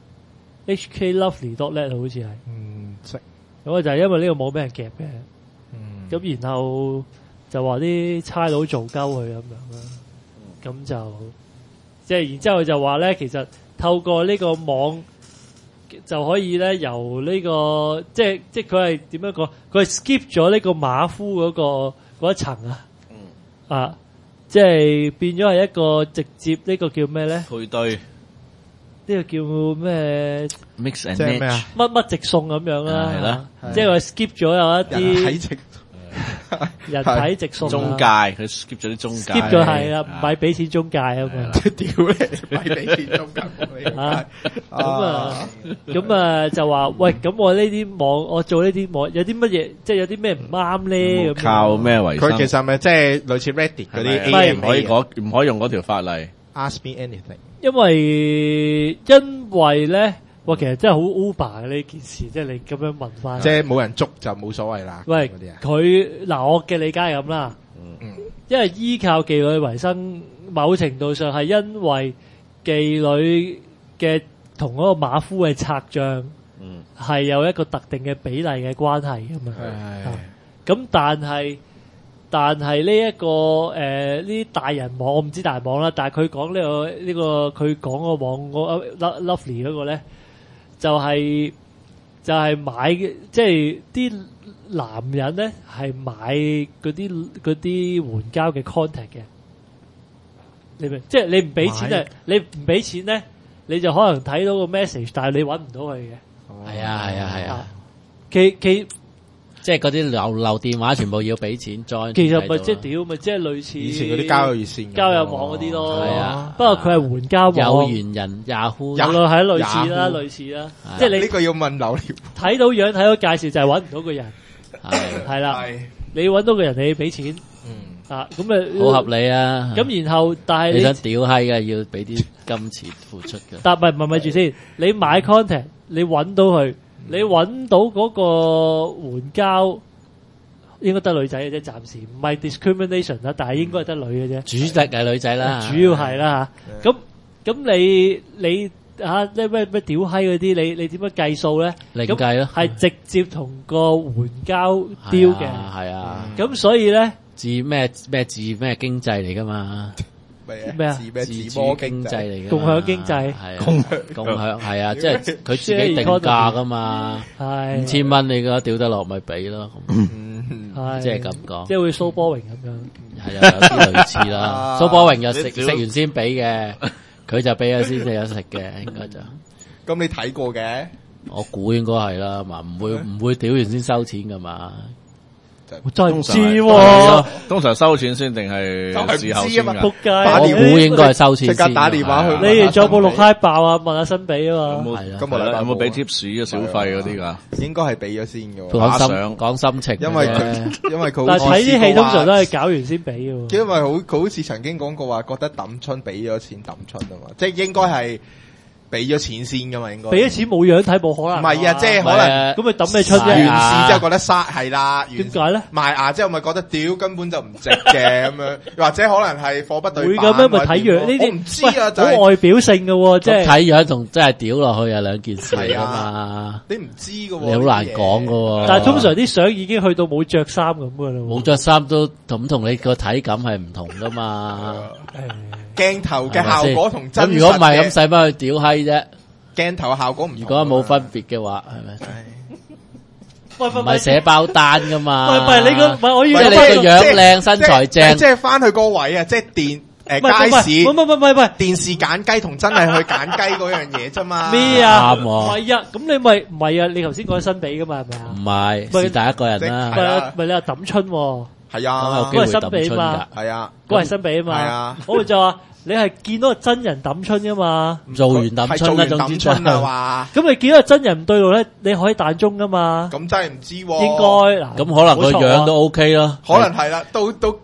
，H K Lovely dot net 好似係。 嗯，識。 咁啊就係因為呢個網俾人夾嘅。 嗯。 咁然後就話啲差佬做鳩佢咁樣啦。咁、嗯、就即係然之後就話咧，其實透過呢個網就可以咧由呢、這個即係即係佢係點樣講？佢係 skip 咗呢個馬夫嗰、那個嗰一層啊。嗯。啊，即係變咗係一個直接呢、這個叫咩咧？ 配對。 呢個叫咩 ？mix and match 咩啊？ 乜乜直送咁樣啦。 係啦。 即係佢 skip 咗有一啲。 人體直。 人體直送中介，佢 skip 咗啲中介 ，skip 咗係啦，唔係俾錢中介啊嘛， 屌你，唔係俾錢中介啊，咁啊，咁啊就話喂，咁我呢啲網，我做呢啲網有啲乜嘢，即係有啲咩唔啱咧？咁靠咩為生？ 佢其實咪即係類似 Reddit 嗰啲 A M A 唔可以講，唔可以用嗰條法例。 Ask me anything， 因為因為咧。哇，其實真係好 Uber 嘅呢件事，即係你咁樣問翻， 即係冇人捉就冇所謂啦。 喂，佢嗱我嘅理解係咁啦，嗯，因為依靠妓女為生，某程度上係因為妓女嘅同嗰個馬夫嘅拆賬，嗯，係有一個特定嘅比例嘅關係㗎嘛。係，咁但係但係呢一個誒呢啲大人網，我唔知大人網啦，但係佢講呢個呢個佢講個網個 Lovely 嗰個咧。就係、是、就係、是、買嘅，即係啲男人咧係買嗰啲嗰啲援交嘅 contact 嘅，你明？即係你唔俾錢啊，你唔俾錢咧，你就可能睇到個 message， 但係你搵唔到佢嘅。 係啊係啊係啊， 其其即係嗰啲留留電話全部要俾錢 join。 其實咪即係屌，咪即係類似以前嗰啲交友熱線、 交友網嗰啲咯。 係啊， 不過佢係援交網。 有緣人 Yahoo， 有咯，係類似啦，類似啦。即係你呢個要問流料。 睇到樣睇到介紹就係搵唔到個人。係係啦，你搵到個人你要俾錢。嗯。啊，咁啊好合理啊。 咁然後但係你想屌閪嘅要俾啲金錢付出嘅。 但係唔係咪住先？你買 content，你搵到佢。你揾到嗰個援交應該得女仔嘅啫，暫時唔係 discrimination 啦，但係應該係得女嘅啫。 主力係女仔啦， 主要係啦嚇。咁咁你你嚇咩咩咩屌閪嗰啲，你你點樣計數咧？ 另計咯， 係直接同個援交標嘅， 係啊。 咁所以咧， 自咩咩自咩經濟嚟噶嘛？ 咩啊？ 自咩自摸經濟嚟嘅， 共享經濟， 共共享係啊，即係佢自己定價噶嘛，五千蚊你個屌得落咪俾咯，即係咁講， 即係會蘇波榮咁樣， 係啊，有啲類似啦。蘇波榮又食食完先俾嘅，佢就俾咗先至有食嘅，應該就。 咁你睇過嘅？ 我估應該係啦，嘛唔會唔會屌完先收錢噶嘛。 我真係唔知喎， 通常收錢先定係事後先㗎？ 仆街， 我估應該係收錢先。 即刻打電話去。 你哋仲有冇六嗨爆啊？問下新比啊嘛。 係咁有冇俾 tips 啊？小費嗰啲㗎？ 應該係俾咗先㗎。 講心講心情， 因為佢因為佢。 但係睇啲戲通常都係搞完先俾㗎。 因為好佢好似曾經講過話，覺得抌春俾咗錢抌春啊嘛，即係應該係。俾咗錢先噶嘛，應該俾咗錢冇樣睇冇可能。 唔係啊，即係可能咁咪抌咩出啫？ 完事之後覺得嘥係啦。 點解咧？ 賣牙之後咪覺得屌根本就唔值嘅咁樣，或者可能係貨不對版。 會咁樣咪睇樣呢啲？ 我唔知啊，就係好外表性嘅，即係睇樣同真係屌落去係兩件事啊嘛。 你唔知嘅， 你好難講嘅。 但係通常啲相已經去到冇着衫咁噶啦。 冇着衫都咁同你個體感係唔同噶嘛。 鏡頭嘅效果同真實嘅。 咁如果唔係咁使乜去屌閪啫？ 鏡頭嘅效果唔同， 如果冇分別嘅話，係咪？ 喂， 唔係寫包單噶嘛？ 唔係唔係你個唔係我要即係你個樣靚身材正， 即係翻去個位啊！即係電誒街市， 唔唔唔唔唔電視揀雞同真係去揀雞嗰樣嘢啫嘛？ 咩啊？ 啱喎， 唔係啊！咁你咪唔係啊？你頭先講新比噶嘛？係咪啊？ 唔係，是第一個人啦。 唔係唔係你話抌春喎？ 係啊， 嗰個係新比啊嘛？ 係啊， 嗰個係新比啊嘛？ 係啊， 我就話。你係見到個真人抌春噶嘛？ 做完抌春啦，總之春啊嘛。 咁你見到個真人唔對路咧，你可以彈中噶嘛？ 咁真係唔知喎。 應該嗱， 咁可能個樣都 OK 咯。 可能係啦，都都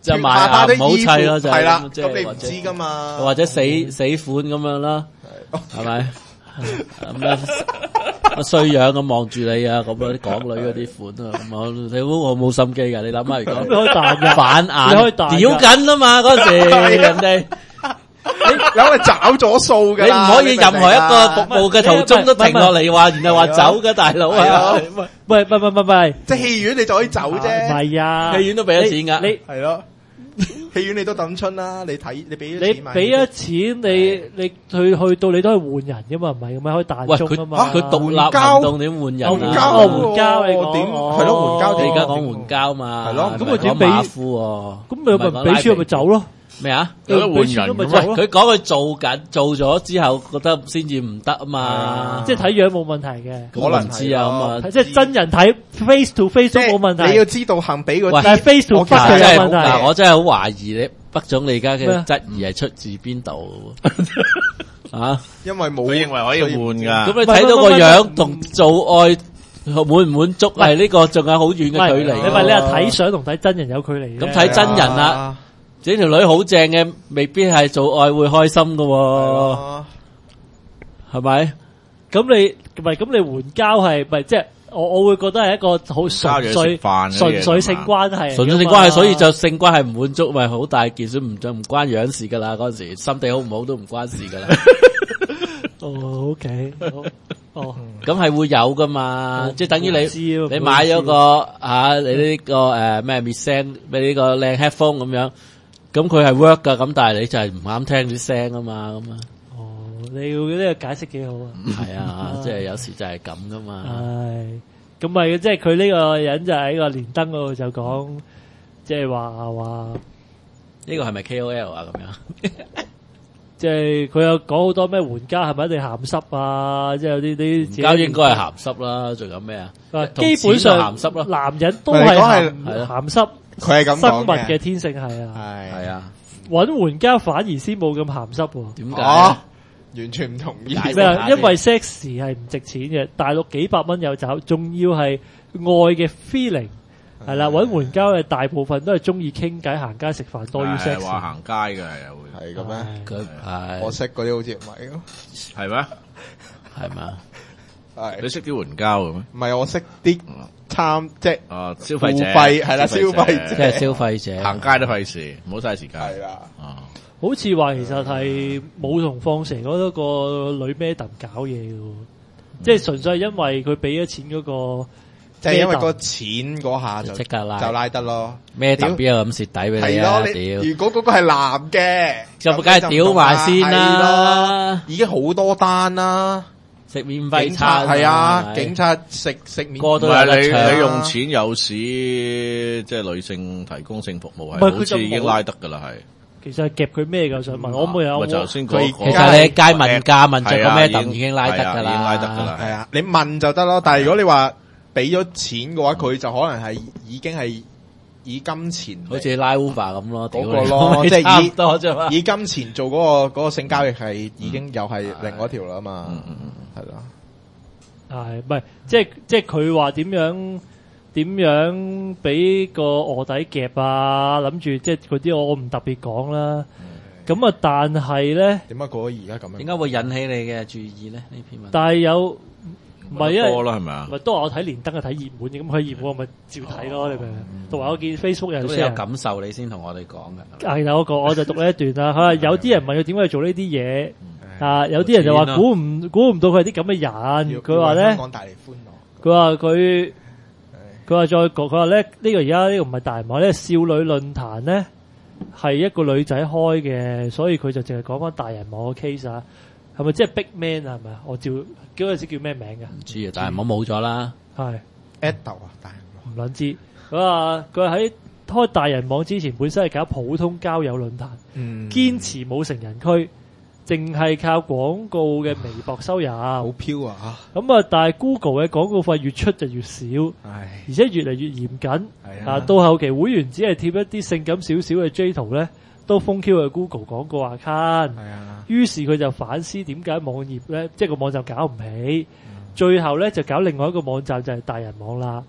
就買啊唔好砌咯，就係啦， 咁咁你唔知噶嘛， 或者死死款咁樣啦，係咪？咁樣衰樣咁望住你啊，咁啊啲港女嗰啲款啊，咁啊你估我冇心機噶？你諗下，如果你可以彈嘅， 反眼， 你可以彈屌緊啊嘛嗰時人哋。 你有係找咗數嘅， 你唔可以任何一個服務嘅途中都停落嚟話，然後話走嘅大佬啊！ 喂，唔係唔係唔係， 即係戲院你就可以走啫， 唔係啊， 戲院都俾咗錢噶， 你係咯，戲院你都抌春啦，你睇你俾你俾咗錢，你你去去到你都係換人噶嘛，唔係咁樣可以彈中啊嘛。 佢獨立行動點換人？ 換膠換膠你講點係咯？換膠你而家講換膠嘛？ 係咯， 咁佢點俾？咁咪咪俾錢咪走咯？ 咩啊？ 有得換人咪走咯？ 佢講佢做緊，做咗之後覺得先至唔得啊嘛。 即係睇樣冇問題嘅， 可能唔知啊咁啊。 即係真人睇 face to face 都冇問題。 你要知道肯俾個， 但係 face to face 就有問題。 嗱，我真係好懷疑你北總你而家嘅質疑係出自邊度啊？ 因為冇佢認為可以換噶。 咁你睇到個樣同做愛滿唔滿足係呢個仲有好遠嘅距離。 你咪你係睇相同睇真人有距離。 咁睇真人啦。呢條女好正嘅，未必係做愛會開心噶，係咪？咁你唔係咁你援交係咪即係我我會覺得係一個好純粹純粹性關係， 純粹性關係，所以就性關係唔滿足，咪好大件事，唔就唔關樣事噶啦。嗰陣時心地好唔好都唔關事噶啦。 哦，OK，哦， 咁係會有噶嘛？即係等於你你買咗個啊，你呢個誒咩 Missing 俾呢個靚 headphone 咁樣。咁佢係 work 噶，咁但係你就係唔啱聽啲聲啊嘛，咁啊。 哦，你要呢個解釋幾好啊。 係啊，即係有時就係咁噶嘛。 係，咁咪即係佢呢個人就喺個連登嗰度就講，即係話話呢個係咪 K O L 啊？咁樣， 即係佢有講好多咩援交係咪一定鹹濕啊？即係有啲啲。 援交應該係鹹濕啦，仲有咩啊？ 基本上鹹濕咯， 男人都係鹹鹹濕。 佢係咁講嘅， 生物嘅天性係啊， 係係啊， 揾援交反而先冇咁鹹濕喎。 點解？ 完全唔同意。 咩啊？因為 sex 係唔值錢嘅，大陸幾百蚊有找，仲要係愛嘅 feeling 係啦。揾援交嘅大部分都係中意傾偈、行街、食飯多於 sex。 話行街嘅係啊會係咁咩？ 佢係我識嗰啲好似唔係咯， 係咩？ 係嘛？ 係你識啲援交嘅咩？ 唔係我識啲。參即係啊，消費者係啦，消費者即係消費者行街都費事，唔好嘥時間。 係啦， 啊， 好似話其實係冇同放蛇嗰個女 madam 搞嘢嘅，即係純粹係因為佢俾咗錢嗰個， 即係因為個錢嗰下就即刻拉就拉得咯。 咩特別咁蝕底俾你啊？屌！ 如果嗰個係男嘅， 就梗係屌埋先啦， 已經好多單啦。 食免費餐係啊，警察食食免費。 唔係你你用錢有時即係女性提供性服務係好似已經拉得噶啦，係。 其實係夾佢咩噶？想問我冇有。 我頭先講， 其實你街問價問着個咩等已經拉得噶啦， 已經拉得噶啦。 係啊，你問就得咯。但係如果你話俾咗錢嘅話，佢就可能係已經係以金錢， 好似拉 Uber 咁咯， 嗰個咯，即係以多啫嘛。 以金錢做嗰個嗰個性交易係已經又係另外一條啦嘛。係咯， 係唔係？即係即係佢話點樣點樣俾個臥底夾啊？諗住即係嗰啲我唔特別講啦。咁啊，但係咧， 點解過咗而家咁樣？ 點解會引起你嘅注意咧？呢篇文， 但係有唔係因為多啦，係咪啊？ 唔係都話我睇連登係睇熱門嘅，咁佢熱門我咪照睇咯。你明唔明？同埋我見 Facebook 有啲有感受，你先同我哋講嘅。 係有個我就讀呢一段啦。佢話有啲人問佢點解要做呢啲嘢。啊！有啲人就話估唔估唔到佢係啲咁嘅人。佢話咧，佢話佢佢話再講，佢話咧呢個而家呢個唔係大人網，呢個少女論壇咧係一個女仔開嘅，所以佢就淨係講翻大人網嘅 case 啊。係咪即係 Big Man 啊？係咪啊？我照嗰陣時叫咩名㗎？ 唔知啊，大人網冇咗啦。 係 Ado 啊，大人網唔撚知。佢話佢喺開大人網之前，本身係搞普通交友論壇， 嗯，堅持冇成人區。淨係靠廣告嘅微博收入， 好飄啊！ 咁啊，但係 Google 嘅廣告費越出就越少， 唉， 而且越嚟越嚴謹。 啊， 啊，到後期會員只係貼一啲性感少少嘅 J 圖咧，都封 Q 嘅 Google 廣告 account。 係啊， 於是佢就反思點解網頁咧，即係個網站搞唔起，嗯、最後咧就搞另外一個網站就係大人網啦。佢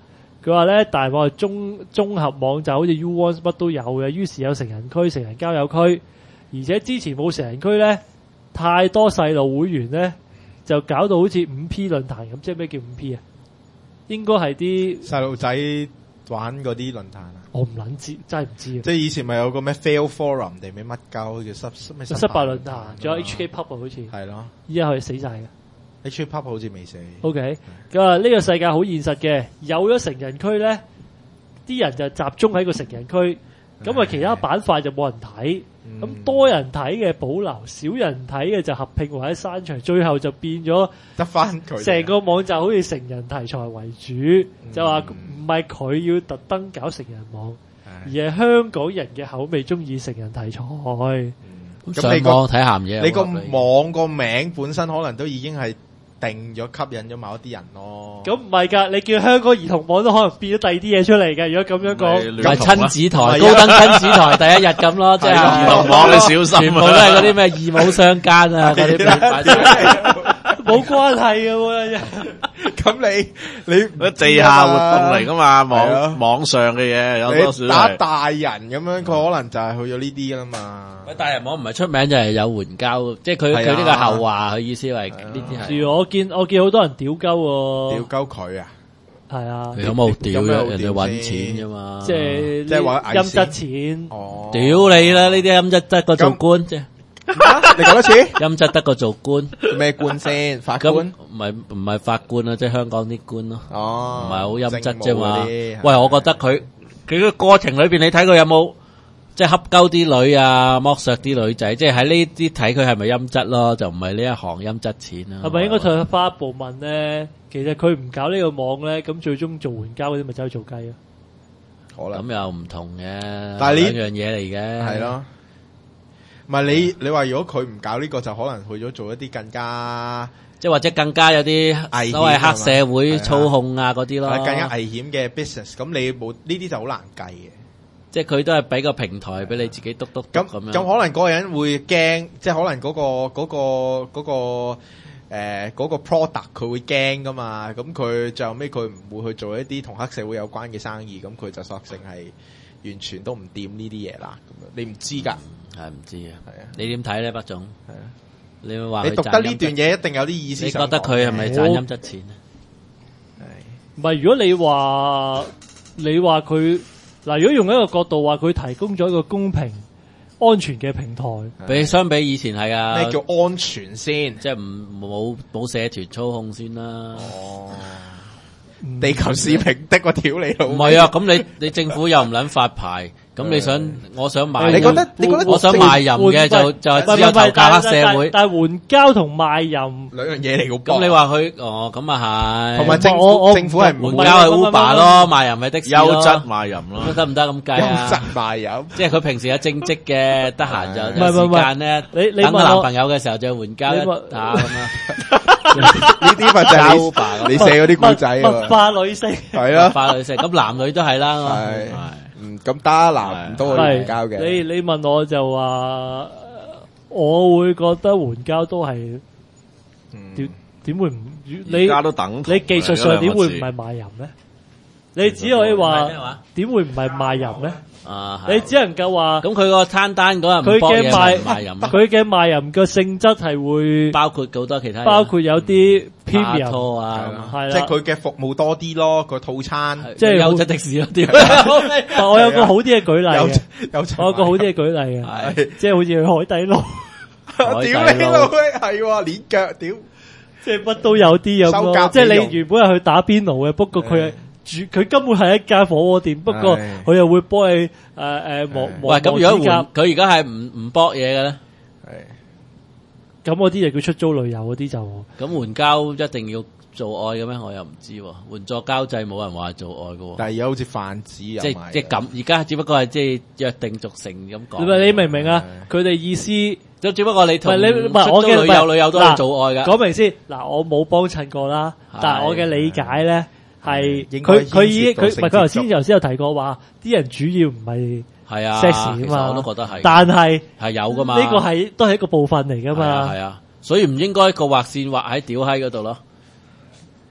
佢話咧大網係綜綜合網站，好似 YouOne 乜都有嘅，於是有成人區、成人交友區，而且之前冇成人區咧，太多細路會員咧，就搞到好似五 P 論壇咁，即係咩叫五 P 啊？應該係啲細路仔玩嗰啲論壇啊！ 我唔撚知，真係唔知。 即係以前咪有個咩 Fail Forum 定咩乜鳩叫失咩失敗論壇，仲有 H K Pub 啊，好似係咯， 依家佢死晒嘅。 H K Pub 好似未死。 OK，咁啊呢個世界好現實嘅，有咗成人區咧，啲人就集中喺個成人區，咁啊其他板塊就冇人睇。咁、嗯、多人睇嘅保留，少人睇嘅就合併或者刪除，最後就變咗得翻佢。 成個網站好似成人題材為主，嗯、就話唔係佢要特登搞成人網，嗯、而係香港人嘅口味中意成人題材。咁、 嗯、上網睇鹹嘢， 你個網個名本身可能都已經係定咗吸引咗某一啲人咯。 咁唔係㗎，你叫香港兒童網都可能變咗第二啲嘢出嚟㗎。如果咁樣講， 係親子台、高登親子台第一日咁咯，即係兒童網你小心，全部都係嗰啲咩義母相奸啊，嗰啲冇關係嘅喎。 咁你你地下活動嚟㗎嘛？網網上嘅嘢有多少打大人咁樣，佢可能就係去咗呢啲㗎嘛。 喂，大人網唔係出名就係有援交，即係佢佢呢個後話，佢意思係呢啲係。 我見我見好多人屌鳩喎， 屌鳩佢啊！ 係啊， 有冇屌嘅？人哋搵錢啫嘛， 即係即係話陰質錢。 哦， 屌你啦！呢啲陰質得個做官啫。 你講多次， 陰質得個做官， 咩官先？法官？ 唔係唔係法官啊，即係香港啲官咯。 哦， 唔係好陰質啫嘛。喂，我覺得佢佢個過程裏邊，你睇佢有冇即係恰鳩啲女啊，剝削啲女仔，即係喺呢啲睇佢係咪陰質咯，就唔係呢一行陰質錢啊。 係咪應該退翻一步問咧？其實佢唔搞呢個網咧，咁最終做援交嗰啲咪走去做雞啊？ 可能咁又唔同嘅， 但係呢兩樣嘢嚟嘅， 係咯。唔係你你話如果佢唔搞呢個，就可能去咗做一啲更加即係或者更加有啲所謂黑社會操控啊嗰啲咯， 更加危險嘅 business。咁你冇呢啲就好難計嘅。 即係佢都係俾個平台俾你自己篤篤篤咁樣。 咁可能嗰個人會驚，即係可能嗰個嗰個嗰個誒嗰個 product 佢會驚噶嘛。咁佢最後尾佢唔會去做一啲同黑社會有關嘅生意，咁佢就索性係完全都唔掂呢啲嘢啦。咁樣你唔知㗎。 係唔知啊，係啊， 啊， 你點睇咧，北總？係啊，你話你讀得呢段嘢一定有啲意思。 你覺得佢係咪賺陰質錢啊？ 係，唔係如果你話你話佢嗱，如果用一個角度話佢提供咗一個公平、安全嘅平台， 比相比以前係啊， 咩叫安全先？ 即係唔冇冇社團操控先啦。 哦，地球是平的，我屌你老！ 唔係啊，咁你你政府又唔撚發牌。咁你想，我想賣， 你覺得你覺得我想賣淫嘅就就係只有投靠黑社會， 但係援交同賣淫兩樣嘢嚟嘅。 咁你話佢哦，咁啊係， 同埋政府政府係援交係 Uber 咯，賣淫係的士咯， 優質賣淫咯， 得唔得咁計啊？ 優質賣淫， 即係佢平時有正職嘅，得閒就有時間咧， 你等個男朋友嘅時候就援交一下咁啊。 呢啲咪就係 Uber，你寫嗰啲古仔啊， 物化女性係啊， 物化女性，咁男女都係啦， 係。嗯，咁打男唔多援交嘅。 你你問我就話，我會覺得援交都係點點會唔你而家都等你技術上點會唔係賣淫咧？你只可以話點會唔係賣淫咧？ 啊， 你只能夠話咁佢個餐單嗰日佢嘅賣賣淫， 佢嘅賣淫嘅性質係會包括好多其他， 包括有啲 premium 啊， 係啦， 即係佢嘅服務多啲咯，個套餐即係優質的士嗰啲。 但我有個好啲嘅舉例嘅， 有我有個好啲嘅舉例嘅，即係好似去海底撈， 屌你老味係喎，鏈腳屌， 即係乜都有啲咁咯。即係你原本係去打邊爐嘅，不過佢係。住佢根本係一間火鍋店，不過佢又會幫你誒誒磨磨。 喂，咁如果換佢而家係唔唔搏嘢嘅咧？ 係。 咁嗰啲就叫出租旅遊嗰啲就。 咁援交一定要做愛嘅咩？我又唔知喎。援助交際冇人話做愛嘅。 但係而家好似泛指又即即咁，而家只不過係即係約定俗成咁講。 唔係你明唔明啊？佢哋意思就只不過你同唔係你唔係我嘅女友女友都係做愛㗎。 講明先嗱，我冇幫襯過啦，但係我嘅理解咧。係佢佢已經佢唔係佢頭先頭先有提過話，啲人主要唔係係啊 sex 啊嘛， 我都覺得係， 但係係有噶嘛， 呢個係都係一個部分嚟噶嘛， 係啊，所以唔應該個劃線劃喺屌閪嗰度咯。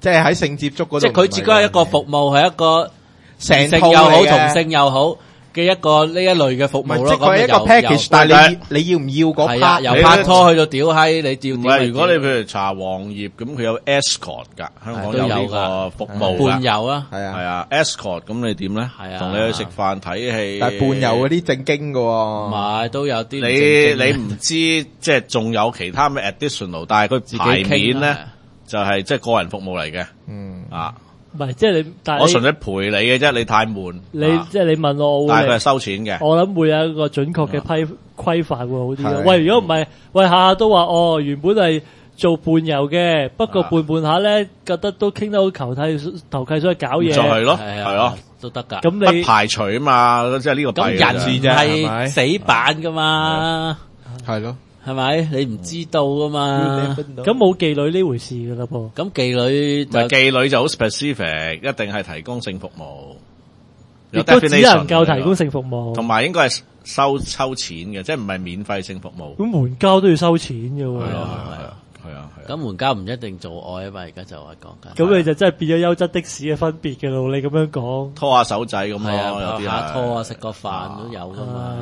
即係喺性接觸嗰度。 即係佢自己係一個服務，係一個成性又好，同性又好。嘅一個呢一類嘅服務咯， 即係佢係一個 package，但係你你要唔要嗰 part？ 由拍拖去到屌閪，你屌唔係，如果你譬如查黃頁咁，佢有 escort 㗎，香港有呢個服務㗎。 伴遊啊， 係啊， 係啊 escort，咁你點咧？係啊，同你去食飯睇戲。 但係伴遊嗰啲正經㗎喎。 唔係，都有啲。 你你唔知即係仲有其他咩 additional，但係佢牌面咧就係即係個人服務嚟嘅。嗯啊。 唔係，即係你，但係我純粹陪你嘅啫，你太悶。 你即係你問我， 但係佢係收錢嘅。 我諗會有一個準確嘅批規範會好啲咯。喂，如果唔係，喂下下都話哦，原本係做伴遊嘅，不過伴伴下咧，覺得都傾得好投契，投契所以搞嘢。 就係咯，係咯， 都得㗎。 咁你不排除啊嘛，即係呢個。 咁人係死板㗎嘛， 係咯。 係咪？你唔知道噶嘛？ 咁冇妓女呢回事噶啦噃。 咁妓女就妓女就好 specific，一定係提供性服務， 亦都只能夠提供性服務， 同埋應該係收收錢嘅，即係唔係免費性服務。 咁援交都要收錢嘅喎。 係啊係啊係啊。 咁援交唔一定做愛啊嘛，而家就話講緊。 咁你就真係變咗優質的士嘅分別嘅咯。你咁樣講， 拖下手仔咁咯， 有啲下拖啊，食個飯都有噶嘛。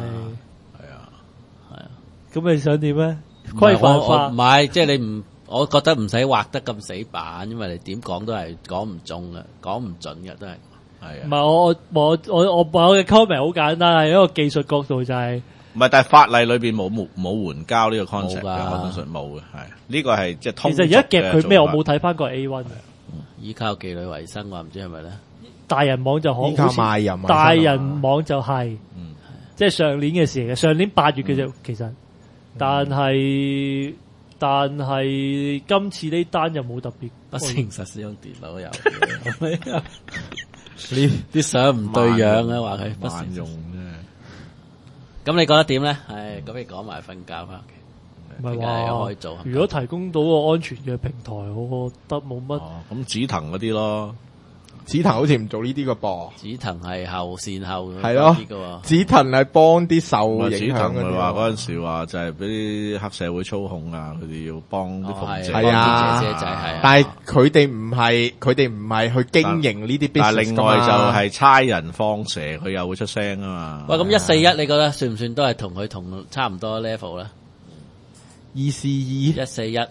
咁你想點咧？規範化唔係，即係你唔，我覺得唔使畫得咁死板，因為你點講都係講唔中嘅，講唔準嘅都係。係啊。 唔係我我我我我嘅 comment 好簡單，係一個技術角度就係。 唔係，但係法例裏邊冇冇冇援交呢個 concept 嘅，我相信冇嘅，係呢個係即係通。 其實而家夾佢咩？我冇睇翻個 A one 依靠妓女為生，我唔知係咪咧？ 大人網就可依靠賣淫。 大人網就係，即係上年嘅事嚟嘅，上年八月嘅啫，其實。但係、嗯、但係今次呢單又冇特別不誠實使用電腦有，呢啲相唔對樣啊，話佢不誠用啫。咁你覺得點咧？係咁，你講埋瞓覺翻屋企。 唔係話可以做。如果提供到個安全嘅平台，我覺得冇乜。 咁紫藤嗰啲咯。 紫藤好似唔做呢啲嘅噃， 紫藤係後善後係咯，紫藤係幫啲受影響嘅。 話嗰陣時話就係俾啲黑社會操控啊，佢哋要幫啲鳳姐、 係啊， 姐姐仔係。 但係佢哋唔係，佢哋唔係去經營呢啲 business。 但係另外就係差人放蛇，佢又會出聲啊嘛。 喂，咁一四一你覺得算唔算都係同佢同差唔多 level 咧？ 二四二一四一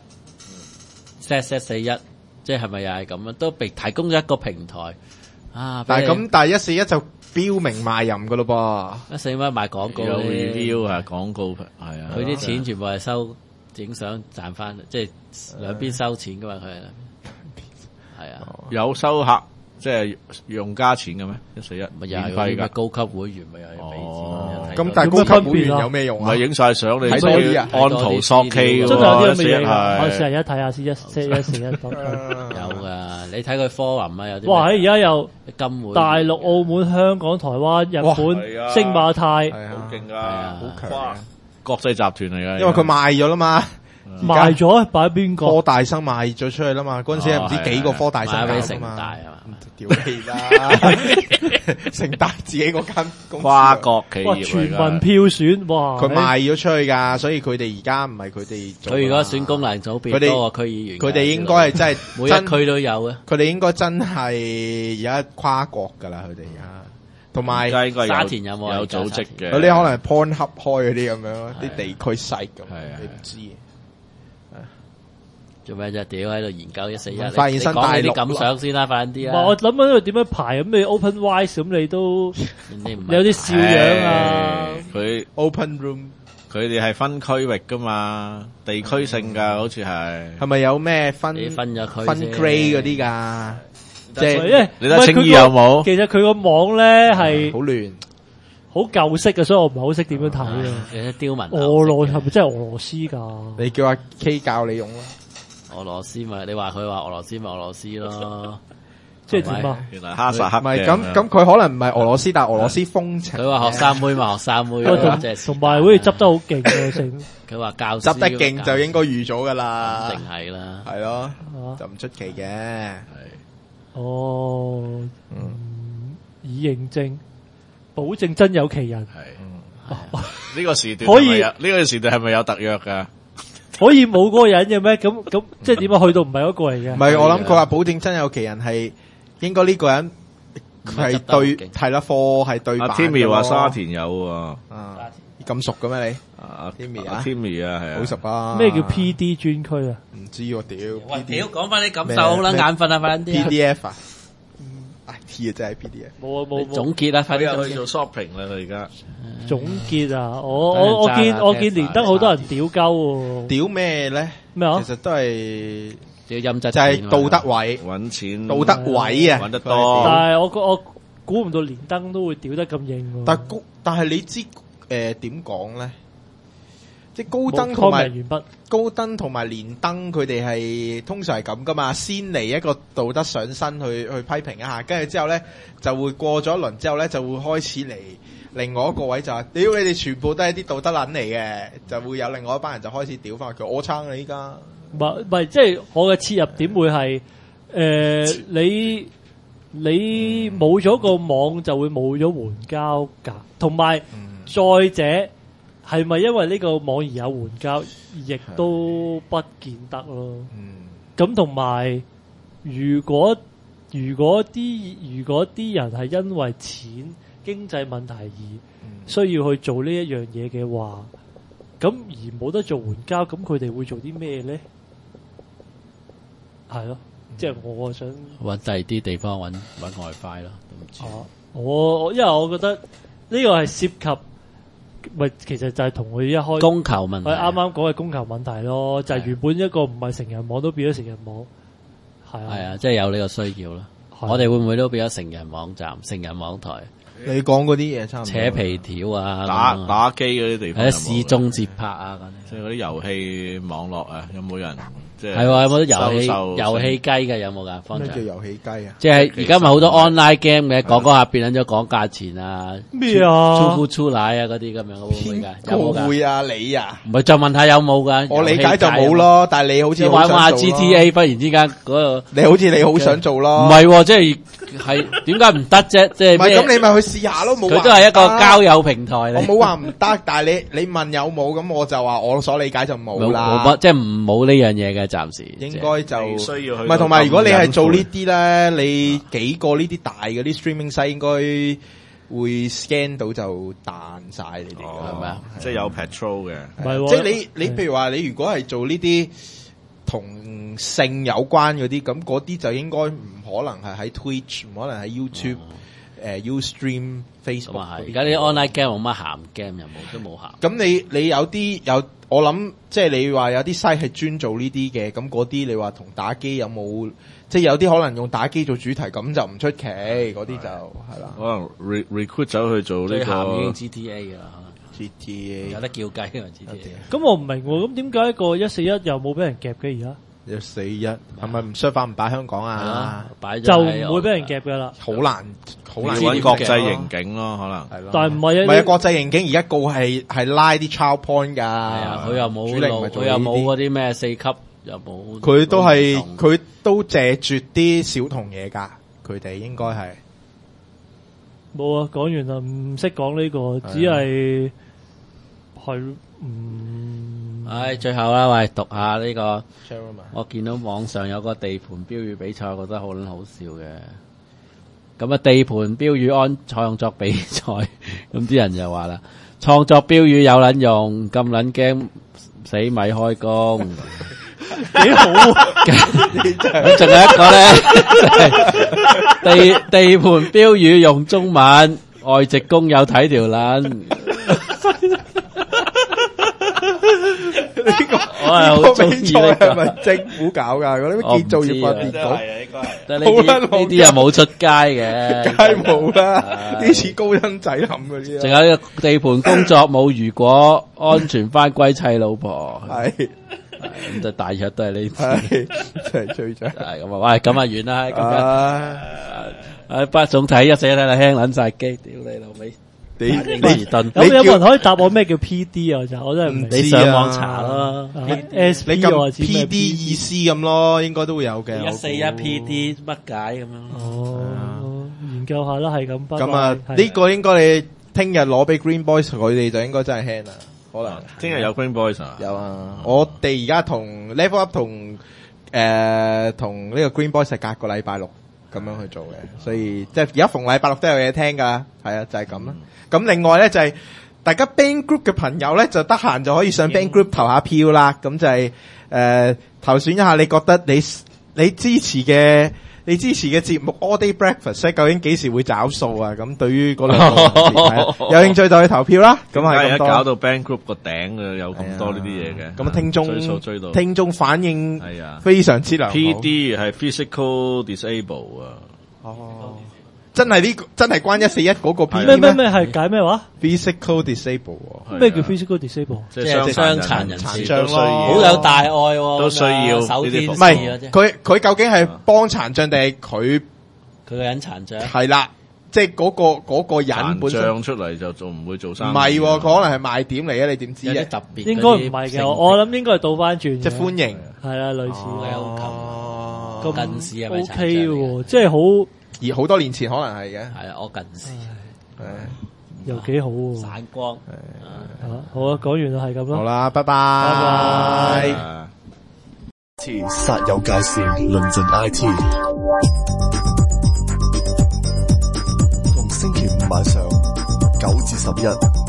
set set 四一。即係咪又係咁啊？都被提供咗一個平台啊！ 但係咁，但係一四一就標明賣淫噶咯噃， 一四一賣廣告有 review 啊，廣告係啊， 佢啲錢全部係收影相賺翻，即係兩邊收錢噶嘛，佢係係啊， 有收客即係用家錢嘅咩？一四一咪又係嗰啲高級會員咪又係俾錢， 咁但係高級會員有咩用啊？ 咪影晒相你睇多啲啊， 按圖索驥， 真係有啲咁嘅嘢。我試下而家睇下先，一四一四一有噶，你睇佢 forum 啊，有啲。 哇！喺而家有金會、 大陸、澳門、香港、台灣、日本、星馬泰， 好勁啊，好強，國際集團嚟噶。 因為佢賣咗啦嘛。 賣咗擺邊個？ 科大生賣咗出去啦嘛，嗰陣時係唔知幾個科大生搞㗎嘛。大係嘛？ 屌氣啦！成大自己嗰間跨國企業， 全民票選，哇！ 佢賣咗出去㗎，所以佢哋而家唔係佢哋做。 佢如果選功能組別多個區議員， 佢哋應該係真係每一區都有嘅。 佢哋應該真係而家跨國㗎啦，佢哋而家。同埋沙田有冇有組織嘅？ 有啲可能係 Pornhub 開嗰啲咁樣，啲地區 site 咁，你唔知。 做咩啫？屌喺度研究一四一， 發現新大陸啲感想先啦，快啲啊！ 我諗緊佢點樣排咁，你 Open Wise 咁，你都有啲笑樣啊！ 佢 Open Room， 佢哋係分區域噶嘛，地區性噶，好似係。 係咪有咩分分咗區分 grade 嗰啲噶？ 即係你睇青衣有冇？ 其實佢個網咧係好亂， 好舊式嘅，所以我唔係好識點樣睇啊！ 有啲刁民。 俄羅係咪真係俄羅斯噶？ 你叫阿 K 教你用啦。 俄羅斯咪你話佢話俄羅斯咪俄羅斯咯， 即係點啊？ 原來哈薩克唔係咁咁，佢可能唔係俄羅斯，但係俄羅斯風情。 佢話學生妹嘛，學生妹，即係同埋好似執得好勁嘅成。 佢話教執得勁就應該預咗噶啦， 定係啦， 係咯，就唔出奇嘅。係哦，嗯，以認證，保證真有其人。 係，呢個時段可以呢個時段係咪有特約噶？ 可以冇嗰個人嘅咩？咁咁即係點解去到唔係嗰個嚟嘅？ 唔係，我諗佢話保證真有其人係應該呢個人係對係啦，貨係對版。 阿 Timmy 話沙田有喎， 啊咁熟嘅咩你？ 阿 Timmy 啊 ，Timmy 啊，係啊， 好熟啊！ 咩叫 P D 專區啊？ 唔知喎，屌！ 喂，屌，講翻啲感受好啦，眼瞓啊，快啲。 P D F 啊，唉，T 啊真係 P D F。 冇啊冇冇。 總結啊，快啲去做 shopping 啦，佢而家。 總結啊！我我我見我見連登好多人屌鳩喎。 屌咩咧？ 咩啊？ 其實都係屌陰質， 就係道德位， 揾錢， 道德位啊， 揾得多。 但係我我估唔到連登都會屌得咁硬喎。 但高，但係你知誒點講咧？即係高登同埋高登同埋連登，佢哋係通常係咁噶嘛，先嚟一個道德上身去去批評一下，跟住之後咧就會過咗一輪之後咧就會開始嚟另外一個位就係屌你哋全部都係啲道德撚嚟嘅，就會有另外一班人就開始屌翻佢，我撐你依家。 唔係唔係，即係我嘅切入點會係誒、呃、你你冇咗個網就會冇咗援交㗎，同埋、嗯、再者。係咪因為呢個網而有援交，亦都不見得咯。咁同埋，如果如果啲如果啲人係因為錢經濟問題而需要去做呢一樣嘢嘅話，咁而冇得做援交，咁佢哋會做啲咩咧？係咯，即係我想揾第二啲地方揾揾外快咯，都唔知。 啊、我因為我覺得呢個係涉及。咪其實就係同佢一開供求問題， 我啱啱講嘅供求問題咯，就係、是、原本一個唔係成人網都變咗成人網，係啊， 係啊，即係有呢個需要咯。我哋會唔會都變咗成人網站、成人網台？ 你講嗰啲嘢差唔多， 扯皮條啊， 打打機嗰啲地方， 喺市中節拍啊， 即係嗰啲遊戲網絡啊，有冇人？ 係喎，有冇啲遊戲遊戲雞嘅有冇噶？ 咩叫遊戲雞啊？ 即係而家咪好多 online game 嘅，講講下變咗講價錢啊， 咩啊， 出唔出奶啊嗰啲咁樣會唔會噶？有冇噶？ 會啊，你啊？ 唔係就問下有冇噶？ 我理解就冇咯，但係你好似玩下 G T A，忽然之間嗰個， 你好似你好想做咯？ 唔係，即係係點解唔得啫？即係唔係咁，你咪去試下咯。冇佢都係一個交友平台嚟。 我冇話唔得，但係你你問有冇咁，我就話我所理解就冇啦。 冇乜，即係唔冇呢樣嘢嘅，暫時應該。就需要去， 唔係同埋，如果你係做呢啲咧，你幾個呢啲大嗰啲 streaming site 應該會 scan 到就彈晒你哋㗎，係咪啊？ 即係有 patrol 嘅， 唔係即係你你譬如話你如果係做呢啲同性有關嗰啲，咁嗰啲就應該唔可能係喺 Twitch，唔可能喺 YouTube，誒 Ustream、Facebook。 而家啲 online game 冇乜鹹 game，又冇都冇鹹。 咁你你有啲有。我諗即係你話有啲 site 係專做呢啲嘅，咁嗰啲你話同打機有冇？即係有啲可能用打機做主題，咁就唔出奇。嗰啲就係啦。 可能 re recruit 走去做呢個。 最鹹已經 G T A 噶啦 ，G T A 有得叫雞啊 G T A。 咁我唔明喎，咁點解個一四一又冇俾人夾嘅而家？ 一四一係咪唔相反唔擺香港啊？ 就唔會俾人夾噶啦。 好難，好難揾國際刑警咯，可能係咯。 但係唔係啊？ 唔係啊，國際刑警而家告係係拉啲 child point 噶。 係啊，佢又冇路，佢又冇嗰啲咩四級，又冇。 佢都係佢都謝絕啲小童嘢噶，佢哋應該係冇啊。講完啦，唔識講呢個，只係係唔。 唉，最後啦，喂，讀下呢個。我見到網上有個地盤標語比賽，我覺得好撚好笑嘅。咁啊，地盤標語安創作比賽，咁啲人就話啦，創作標語有撚用，咁撚驚死咪開工， 幾好啊！ 咁仲有一個咧，地地盤標語用中文，外籍工友睇條撚。 呢個我係好中意呢個，係咪政府搞噶？嗰啲建造業發電局， 好啦，呢啲又冇出街嘅， 梗係冇啦，啲似高登仔冚嗰啲。 仲有呢個地盤工作冇如果，安全翻歸砌老婆，係咁就大約都係呢啲， 真係吹仔。 係咁啊，喂，咁啊完啦，咁樣，誒，不總體一死睇啦，輕捻晒機，屌你老味。你你有有冇人可以答我咩叫 P D 啊？就我真係唔明。 你上網查咯。 S 你咁 P D 意思咁咯，應該都會有嘅。 一四一 P D 乜解咁樣？ 哦，研究下啦，係咁。 咁啊，呢個應該你聽日攞俾 Green Boys 佢哋就應該真係輕啦。 可能聽日有 Green Boys 啊？ 有啊！我哋而家同 Level Up 同誒同呢個 Green Boys 係隔個禮拜六咁樣去做嘅，所以即係而家逢禮拜六都有嘢聽噶，係啊，就係咁啦。咁另外咧就係大家 Band Group 嘅朋友咧就得閒就可以上 Band Group 投下票啦。咁就係誒投選一下你覺得你你支持嘅。你支持嘅節目 All Day Breakfast 究竟幾時會找數啊？咁對於嗰兩個有興趣就去投票啦。咁係咁多。搞到 Band Group 個頂嘅有咁多呢啲嘢嘅。 咁聽眾追數追到聽眾反應係啊非常之良好。 P D 係 Physical Disable 啊。 哦。真係呢個真係關一四一嗰個 P D 咩咩咩係解咩話 ？Physical Disable 咩叫 Physical Disable？ 即係傷殘人士， 殘障咯， 好有大愛喎， 都需要手天使唔係佢佢究竟係幫殘障定係佢佢個人殘障？ 係啦，即係嗰個嗰個人本身出嚟就仲唔會做生意。 唔係，佢可能係賣點嚟嘅，你點知有啲特別？ 應該唔係嘅，我諗應該係倒翻轉， 即係歡迎， 係啦，類似哦， 個近視係咪 O K 喎，即係好。 而好多年前可能係嘅， 係啊，我近視， 又幾好喎， 散光， 好啊，講完就係咁咯， 好啦，拜拜， 拜拜。 煞有介事，論盡 I T， 逢星期五晚上九至十一。